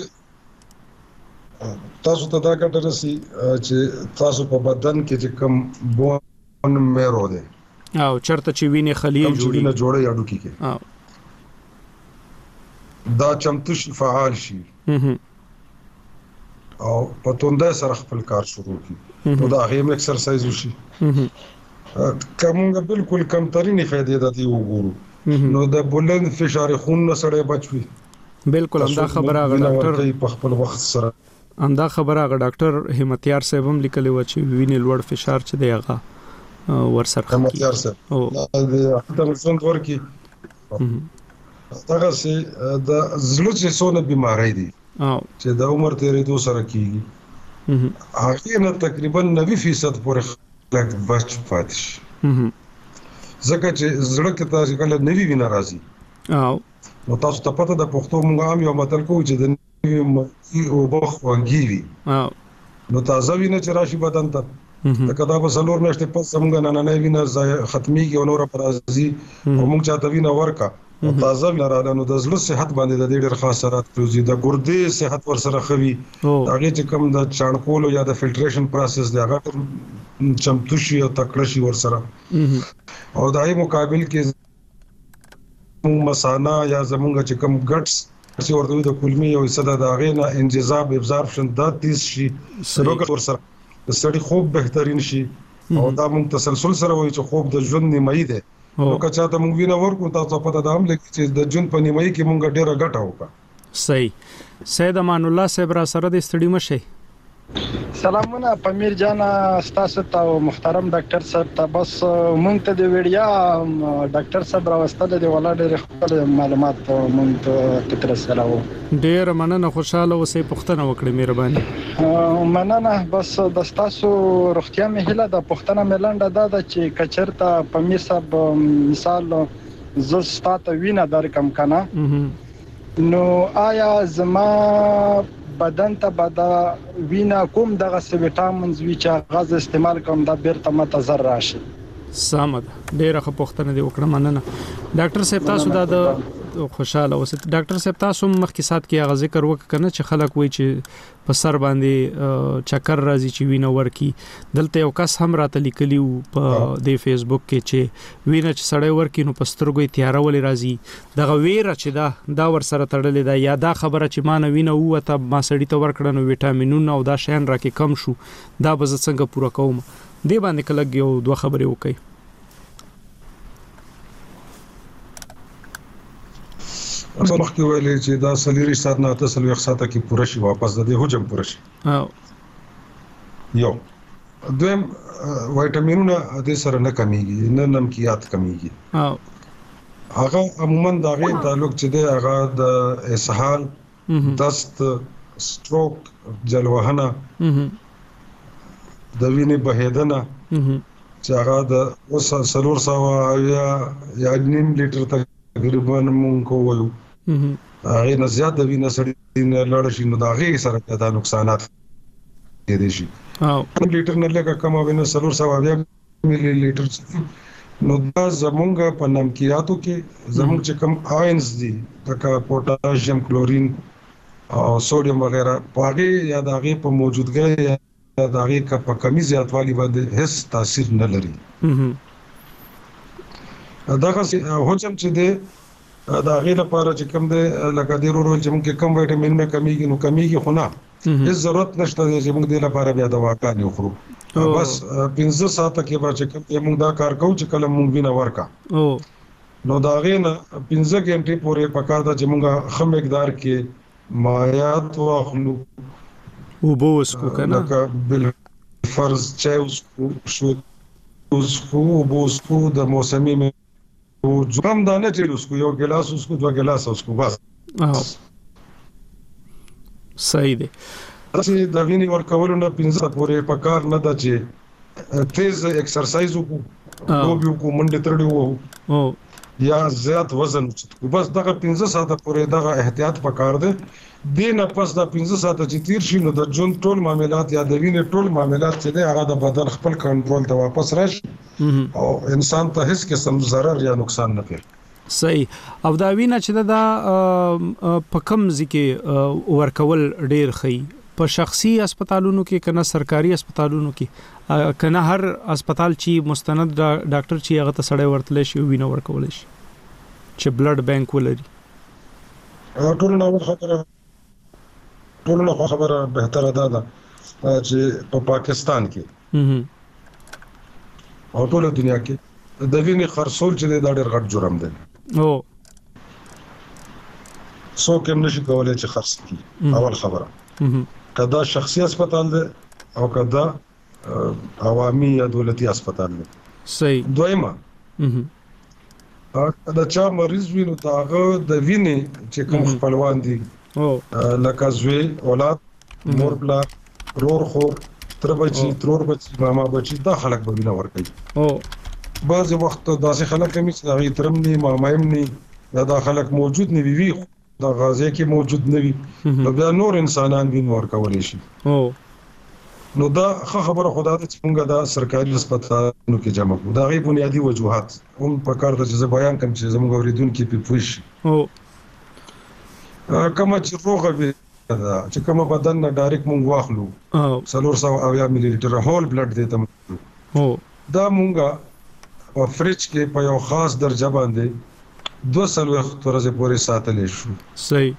S6: تاسو ته دا ګټه رسی چې تاسو په بدن کې چې کوم بون میرو ده
S3: او چرته چې وینې خلیه جوړي
S6: نه جوړي اډو کې
S3: او
S6: دا چمتو شي فعال شي او په توندې سره خپل کار شروع کی نو دا هم ایکسرسایز وشي کومه بالکل کم تريني فائدې د دې وګورو نو د بلند فشار خون نه سره بچوي
S3: بالکل همدا خبره غ ډاکټر
S6: په خپل وخت سره
S3: همدا خبره غ ډاکټر همتیار صاحب هم لیکلی و چې وینې لوړ فشار چې دی هغه ور سره
S6: همتیار صاحب او د خپل څنګه ورکی هغه سي د زړه چې څونه بيمارۍ دي
S3: او
S6: چې د عمر تیرېدو سره کیږي هغه نه تقریبا نوي فیصد پورې خلک بچ پاتې شي ځکه چې زړه کې تاسو کله نوي وینه راځي
S3: او
S6: نو تاسو ته پته د پښتو موږ عام یو متل کوو چې د نوي او بخ وانګيوي
S3: او
S6: نو تازه وینه چې راشي بدن ته دا کدا په سلور میاشتې پس څنګه نه نه وینه ختميږي او نور پر راځي او موږ چاته وینه ورکا او تازه وینه رااله نو د زړه صحت باندې د ډېر خاص اثرات کوي د ګردې صحت ور سره خوي هغه چې کوم د چانکول یا د فلټریشن پروسس دی هغه چمتو شي او تکړه شي ور سره او دای مقابل کې مسانا یا زمونږ چې کوم ګټس چې ورته د کولمي او صدا د غینه انجذاب ابزارپشن د تیز شي سروګ ور سره ستړي خوب بهترین شي او دا موږ تسلسل سره وایي چې خوب د ژوند نیمایي ده نو که چاته موږ وینه ورکو تاسو په دا هم لکه چې د ژوند په نیمایي کې موږ ډیره ګټه وکړه
S3: صحیح سید امان الله صاحب را سره د ستړي مشه
S9: سلامونه پمیر جان تاسو ته محترم ډاکټر صاحب ته بس مونږ ته د ویډیا ډاکټر صاحب راوستل دی ولاړ خپل معلومات مونږ ته تر سره و
S3: ډیر مننه خوشاله اوسې پښتنه وکړه مهرباني
S9: مننه بس د تاسو روغتیا مهله د پښتنه ملنده دا چې کچرته پمیر صاحب مثال زستا وینه در کم کنه نو آیا زما بدن ته بدا وینا کوم دغه وټامینز وی چې غاز استعمال کوم دا بیرته مت زر راشي
S3: سمد ډیره خپختنه دی وکړه مننه ډاکټر صاحب تاسو دا د خوشاله اوسئ ډاکټر صاحب تاسو مخکې سات کې هغه ذکر وکړه چې خلک وایي چې په سر باندې چکر راځي چې وینه ورکی دلته یو کس هم راته لیکلی په د فیسبوک کې چې وینه چې سړی ورکی نو پسترګو تیارول راځي دغه ویره چې دا دا ور سره تړلې ده یا دا خبره چې مان وینه وته ما سړی ته ورکړنو وټامینونه او دا شین راکې کم شو دا به څنګه پوره کوم دی باندې کله یو دوه خبرې وکړي
S6: اوس مخکې ویلې چې دا سلیری سات نه تاسو یو ساته کې پوره شي واپس د دې حجم پوره شي
S3: او
S6: یو دویم وټامینونه د سره نه کمیږي نه نمکيات کمیږي
S3: او
S6: هغه عموما دا غي تعلق چې دی هغه د اسهال دست سټروک جلوهنه د وینې بهیدنه چې هغه د اوس سلور سوا یا یا نیم لیټر تقریبا مونږ کوو هغه نه زیات د وینې سړی نه لړ شي نو دا غي سره دا نقصانات دي شي
S3: او
S6: لیټر نه لکه کوم وینې سلور سوا یا ملي لیټر نو دا زمونږ په نمکياتو کې زمونږ چې کوم آینز دي لکه پوتاشیم کلورین او سوډیم وغیرہ پاګه یا داغه په موجودګۍ یا داغه کا په کمی زیاتوالی باندې هیڅ تاثیر نه لري دا څه هوچم چې د داغه لپاره چې کوم د لکه د رول چې موږ کوم وټامین مې کمیږي نو کمیږي خو نه هیڅ ضرورت نشته چې موږ د لپاره بیا دواګانې وخورو بس پنځه ساعته کې به چې کوم موږ دا کار کوو چې کله موږ وینه ورکا
S3: او
S6: نو داغه نه پنځه غنټې پورې پکار دا چې موږ خم مقدار کې مایات واخلو
S3: وبوس کو کنه
S6: لکه بل فرض چاوس شو اوس خو وبوس کو د موسمي او ځم دا نه چې اوس کو یو ګلاس اوس کو دوه ګلاس اوس کو بس
S3: صحیح دی
S6: چې د وینې ورکول نه پنځه پورې پکار نه دا چې تیز ایکسرسایز وکړو او بیا کو منډه ترډو
S3: او
S6: یا زیات وزن بس دغه پنځه ساعته پورې دغه احتیاط پکار دی دینه پس دا پنځه ساعته چې تیر شي نو د جون ټول معاملات یا د وینې ټول معاملات چې دی هغه د بدن خپل کنټرول ته واپس راشي او انسان ته هیڅ قسم ضرر یا نقصان نه کوي
S3: صحیح. او دا وینه چې دا په کم ځکه ورکول ډیر خي په شخصي هسپتالونو کې کنه سرکاري هسپتالونو کې کنه هر هسپتال چې مستند ډاکټر چې هغه ته سړی ورتل شي وینه ورکول شي چې بلډ بانک ولري.
S6: ټول نو خبره ټول نو خبره بهتره ده چې په پاکستان کې او ټول دنیا کې د وینې خرڅول چې دا ډېر غټ جرم دی. او څوک هم نشي کولای چې خرڅ کړي. اول خبره کدا شخصي هسپتال دی او کدا عوامي یا دولتي هسپتال دی.
S3: صحیح.
S6: دویمه دا چا مریض وینو داغه د وینې چې کوم خپلوان دي او لکه زوی اولاد مور بلا رور خور تر بچي ترور بچي ماما بچي دا خلک به وینه ورکوي. او بعض وخت داسې خلک هم چې هغه ترم نه مامایم نه دا خلک موجود نه وي دا غازی کې موجود نه وي نو بیا نور انسانان وینه ورکول شي. او نو دا خبره خدا ته څنګه دا سرکاري هسپتالونو کې جمع کو دا غي بنیادی وجوهات هم په کار د چې بیان کوم چې زموږ اوریدونکو په پوښ او کوم چې روغه وي دا چې کوم بدن نه ډایرکټ مونږ واخلو او څلور سوه اویا ملي لیټر هول بلډ دی ته او دا مونږه په فریج کې په یو خاص درجه باندې دوه سلوي ورځې پورې ساتلې شو.
S3: صحیح.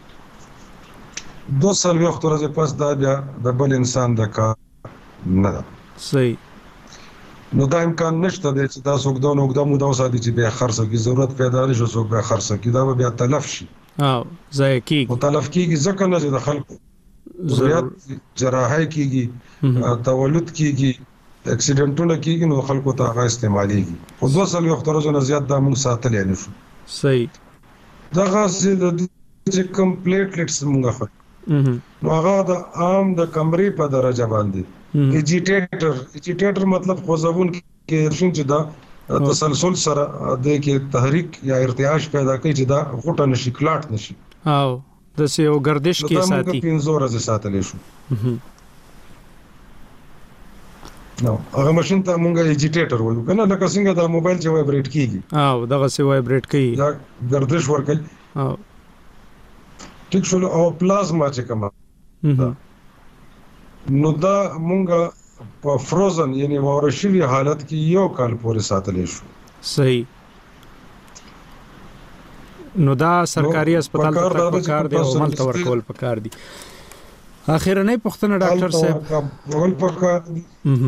S6: دو سال وخت ورځې پس دا بیا د بل انسان د کار نه ده.
S3: صحیح.
S6: نو دا امکان نشته چې دا څوک دا نو دا مو دا وساتي چې به خرڅ کی ضرورت پیدا نشي څوک به خرڅ کی دا بیا تلف شي.
S3: او ځای کیږي.
S6: او تلف کیږي ځکه نه چې د خلکو ضرورت جراحي کیږي تولد کیږي اکسیډنټونه کیږي نو خلکو ته هغه استعماليږي. او دو سال وخت ورځې نه زیات دا موږ ساتلې نه شو.
S3: صحیح.
S6: دا غاسي د چې کمپلیټلیټس موږ خو نو هغه د عام د کمرې په درجه باندې ایجیټیټر ایجیټیټر مطلب خوځون کې چې دا تسلسل سره د کې تحریک یا ارتعاش پیدا کوي چې دا غوټه نشي کلاټ نشي.
S3: او د سیو گردش کې ساتي.
S6: دا موږ پینځه ورځې ساتلې شو. نو هغه ماشين ته موږ ایجیټیټر وایو کنه لکه څنګه دا موبایل چې وایبریټ کیږي.
S3: او دغه سی وایبریټ کوي.
S6: دا گردش ورکوي. او ټیک شو. او پلازما چې کومه نو دا مونږه په فروزن یعنی ورشي حالت کې یو کال پورې ساتلې شو.
S3: صحیح. نو دا سرکاري هسپتال ته پکار دی او مال تور کول پکار دی. اخیرنۍ پوښتنه ډاکټر صاحب
S6: ول پکار دی.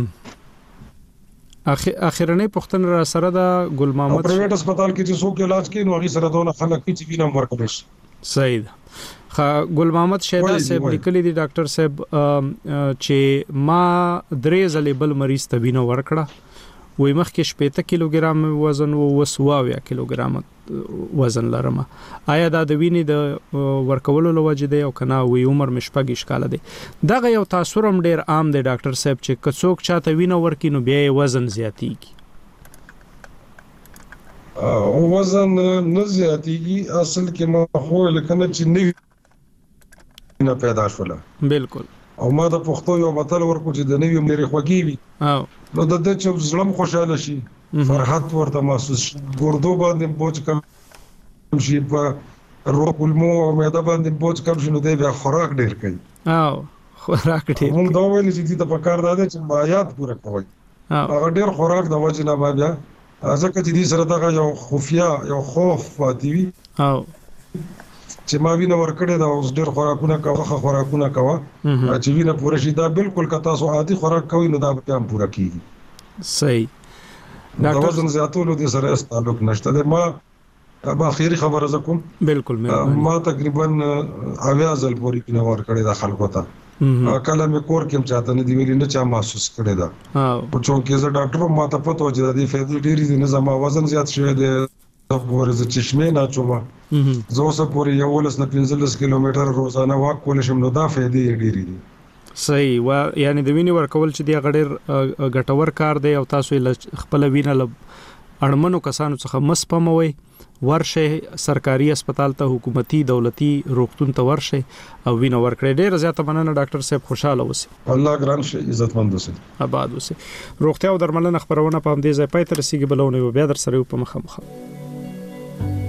S3: اخی اخیرنۍ پوښتنه را سره دا ګل محمد
S6: پرایویټ هسپتال کې چې څوک علاج کوي نو هغه سره دونه خلک چې وینم ورکړي.
S3: صحیح. خا ګل محمد شیدا صاحب لیکلي دي ډاکټر صاحب چې ما درې ځلې بل مریض ته وینه ورکړه وې مخکې شپږ کیلوګرام وزن او وسواویا کیلوګرام وزن لرم. آیا دا د وینې د ورکولو لوجه دی او کنه وې عمر مشپږ اشکال دی. دغه یو تاثر هم ډیر عام دی ډاکټر صاحب چې کڅوک چاته وینه ورکې نو بیا وزن زیاتیږي.
S6: او وزن نه زیاتیږي اصل کې ما خو لکنه چې نه پیدا شوله.
S3: بالکل.
S6: او ما د پښتو یو متل ورکو چې د نوې مېری خوږی وي. او نو د دې چې ظلم خوشاله شي فرحت ورته محسوس شي ګردو باندې بوج کم شي په روح کولمو او معده باندې بوج کم شي نو د خوراک ډیر کوي.
S3: او خوراک ډیر
S6: موږ دا ویل چې د پکار ده چې مایات پوره کوي. هغه ډیر خوراک د وجه نه بیا ځکه چې دې سره دغه یو خفیا یو خوف پاتې وي. او چې ما وینه ورکړې دا اوس ډېر خوراکونه کوه خوراکونه کوه چې وینه پوره شي دا بالکل کتا سو عادي خوراک کوي نو دا به هم پوره کیږي.
S3: صحیح.
S6: دا وزن زیاتولو د سره تعلق نشته. ما با اخیری خبره زکم.
S3: بالکل
S6: ما تقریبا اویا ځل پوری وینه ورکړې دا خلکو ته. کله مې کور کې چاته نه دی ویل نه چا محسوس کړی دا. او چې کېزه ډاکټر ما ته پته و چې د دې فائدې ډېری دي نه زما وزن زیات شوی دی پورې ز چشمه نه چوما زه اوس پورې یو ولس نه پنځلس کیلومتر روزانه واک کول شم نو دا فائدې ډېری دي.
S3: صحیح. و یعنی د وینې ورکول چې دی غډیر غټور کار دی او تاسو خپل وینه ل اړمنو کسانو څخه مسپموي ورشه سرکاري هسپتال ته حکومتي دولتي روغتون ته ورشه او وینه ورکړي. ډیر زیاته مننه ډاکټر صاحب خوشاله اوسئ.
S6: الله ګران شي عزتمند اوسئ.
S3: آباد اوسئ. روغتیا او درملنه خبرونه په همدې ځای پای ته رسیدي بلونه بیا در سره په مخه مخه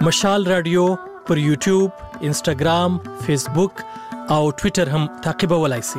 S1: مشال رادیو پر یوټیوب، انسټاګرام، فیسبوک او ټوئیټر هم تعقیبولای شئ.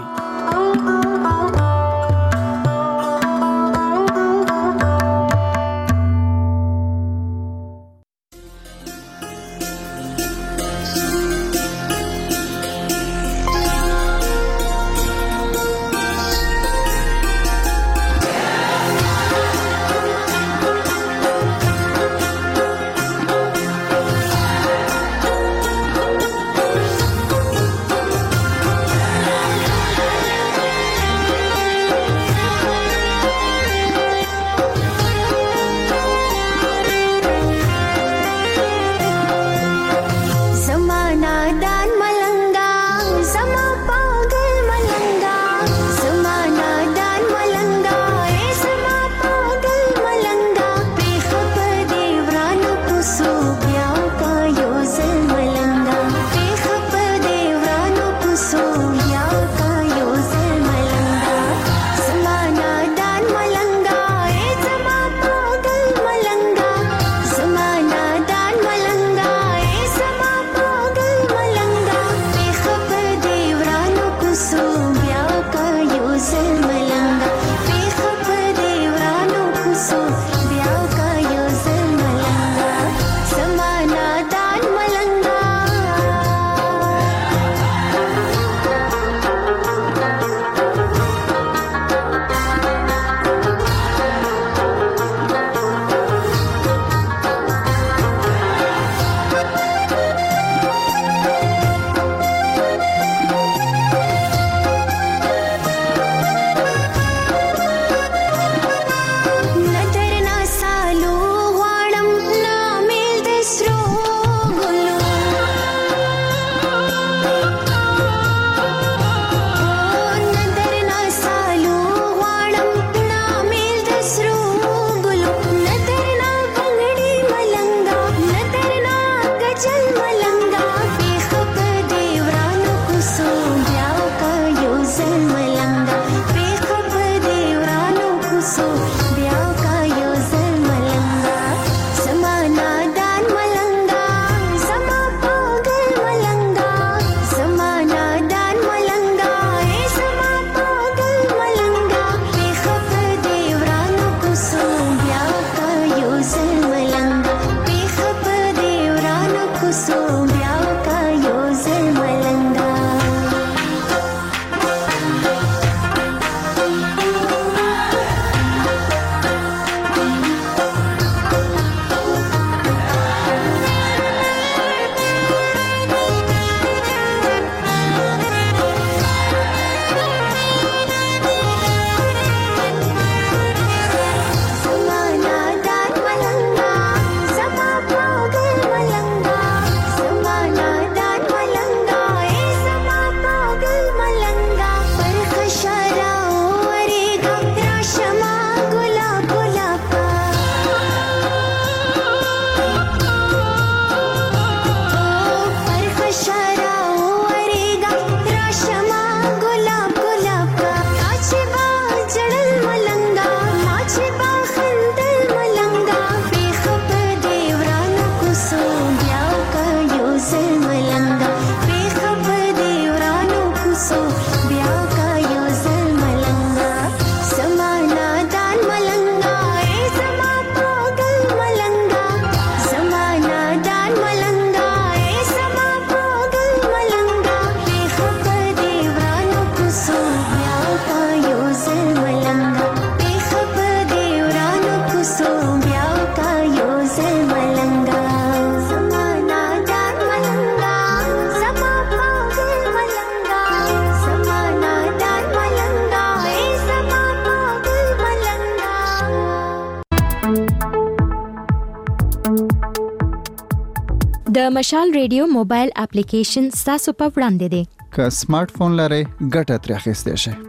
S4: د مشال ریډیو موبایل اپلیکیشن تاسو په وړاندې دی.
S5: که سمارټ فون لرئ ګټه ترې اخیستی شئ.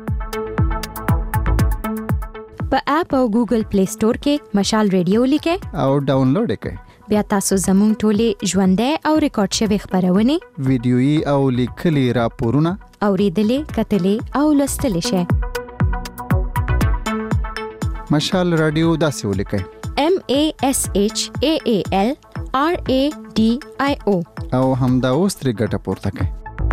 S4: په اپ او ګوګل پلی سٹور کې مشال ریډیو لیکئ
S5: او ډاونلوډ یې کړئ.
S4: بیا تاسو زموږ ټولې ژوندۍ او ریکارډ شوي خبرونه،
S5: ویډیويي او لیکلي راپورونه
S4: اوریدلې، کتلې او لوستلې شئ.
S5: مشال رادیو داسې ولیکئ:
S4: M A S H A A L R A D I O
S5: او همدا اوس ترې ګټه پورته کړئ.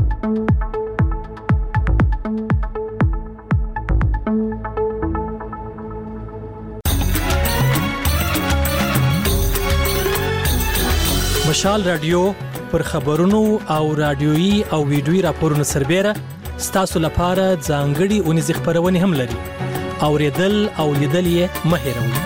S1: مشال رادیو پر خبرونو او رادیويي او ویډیويي راپورونو سربېره ستاسو لپاره ځانګړي اونیز خبرونه هم لري. اوریدل او لیدل یې مه هېروئ.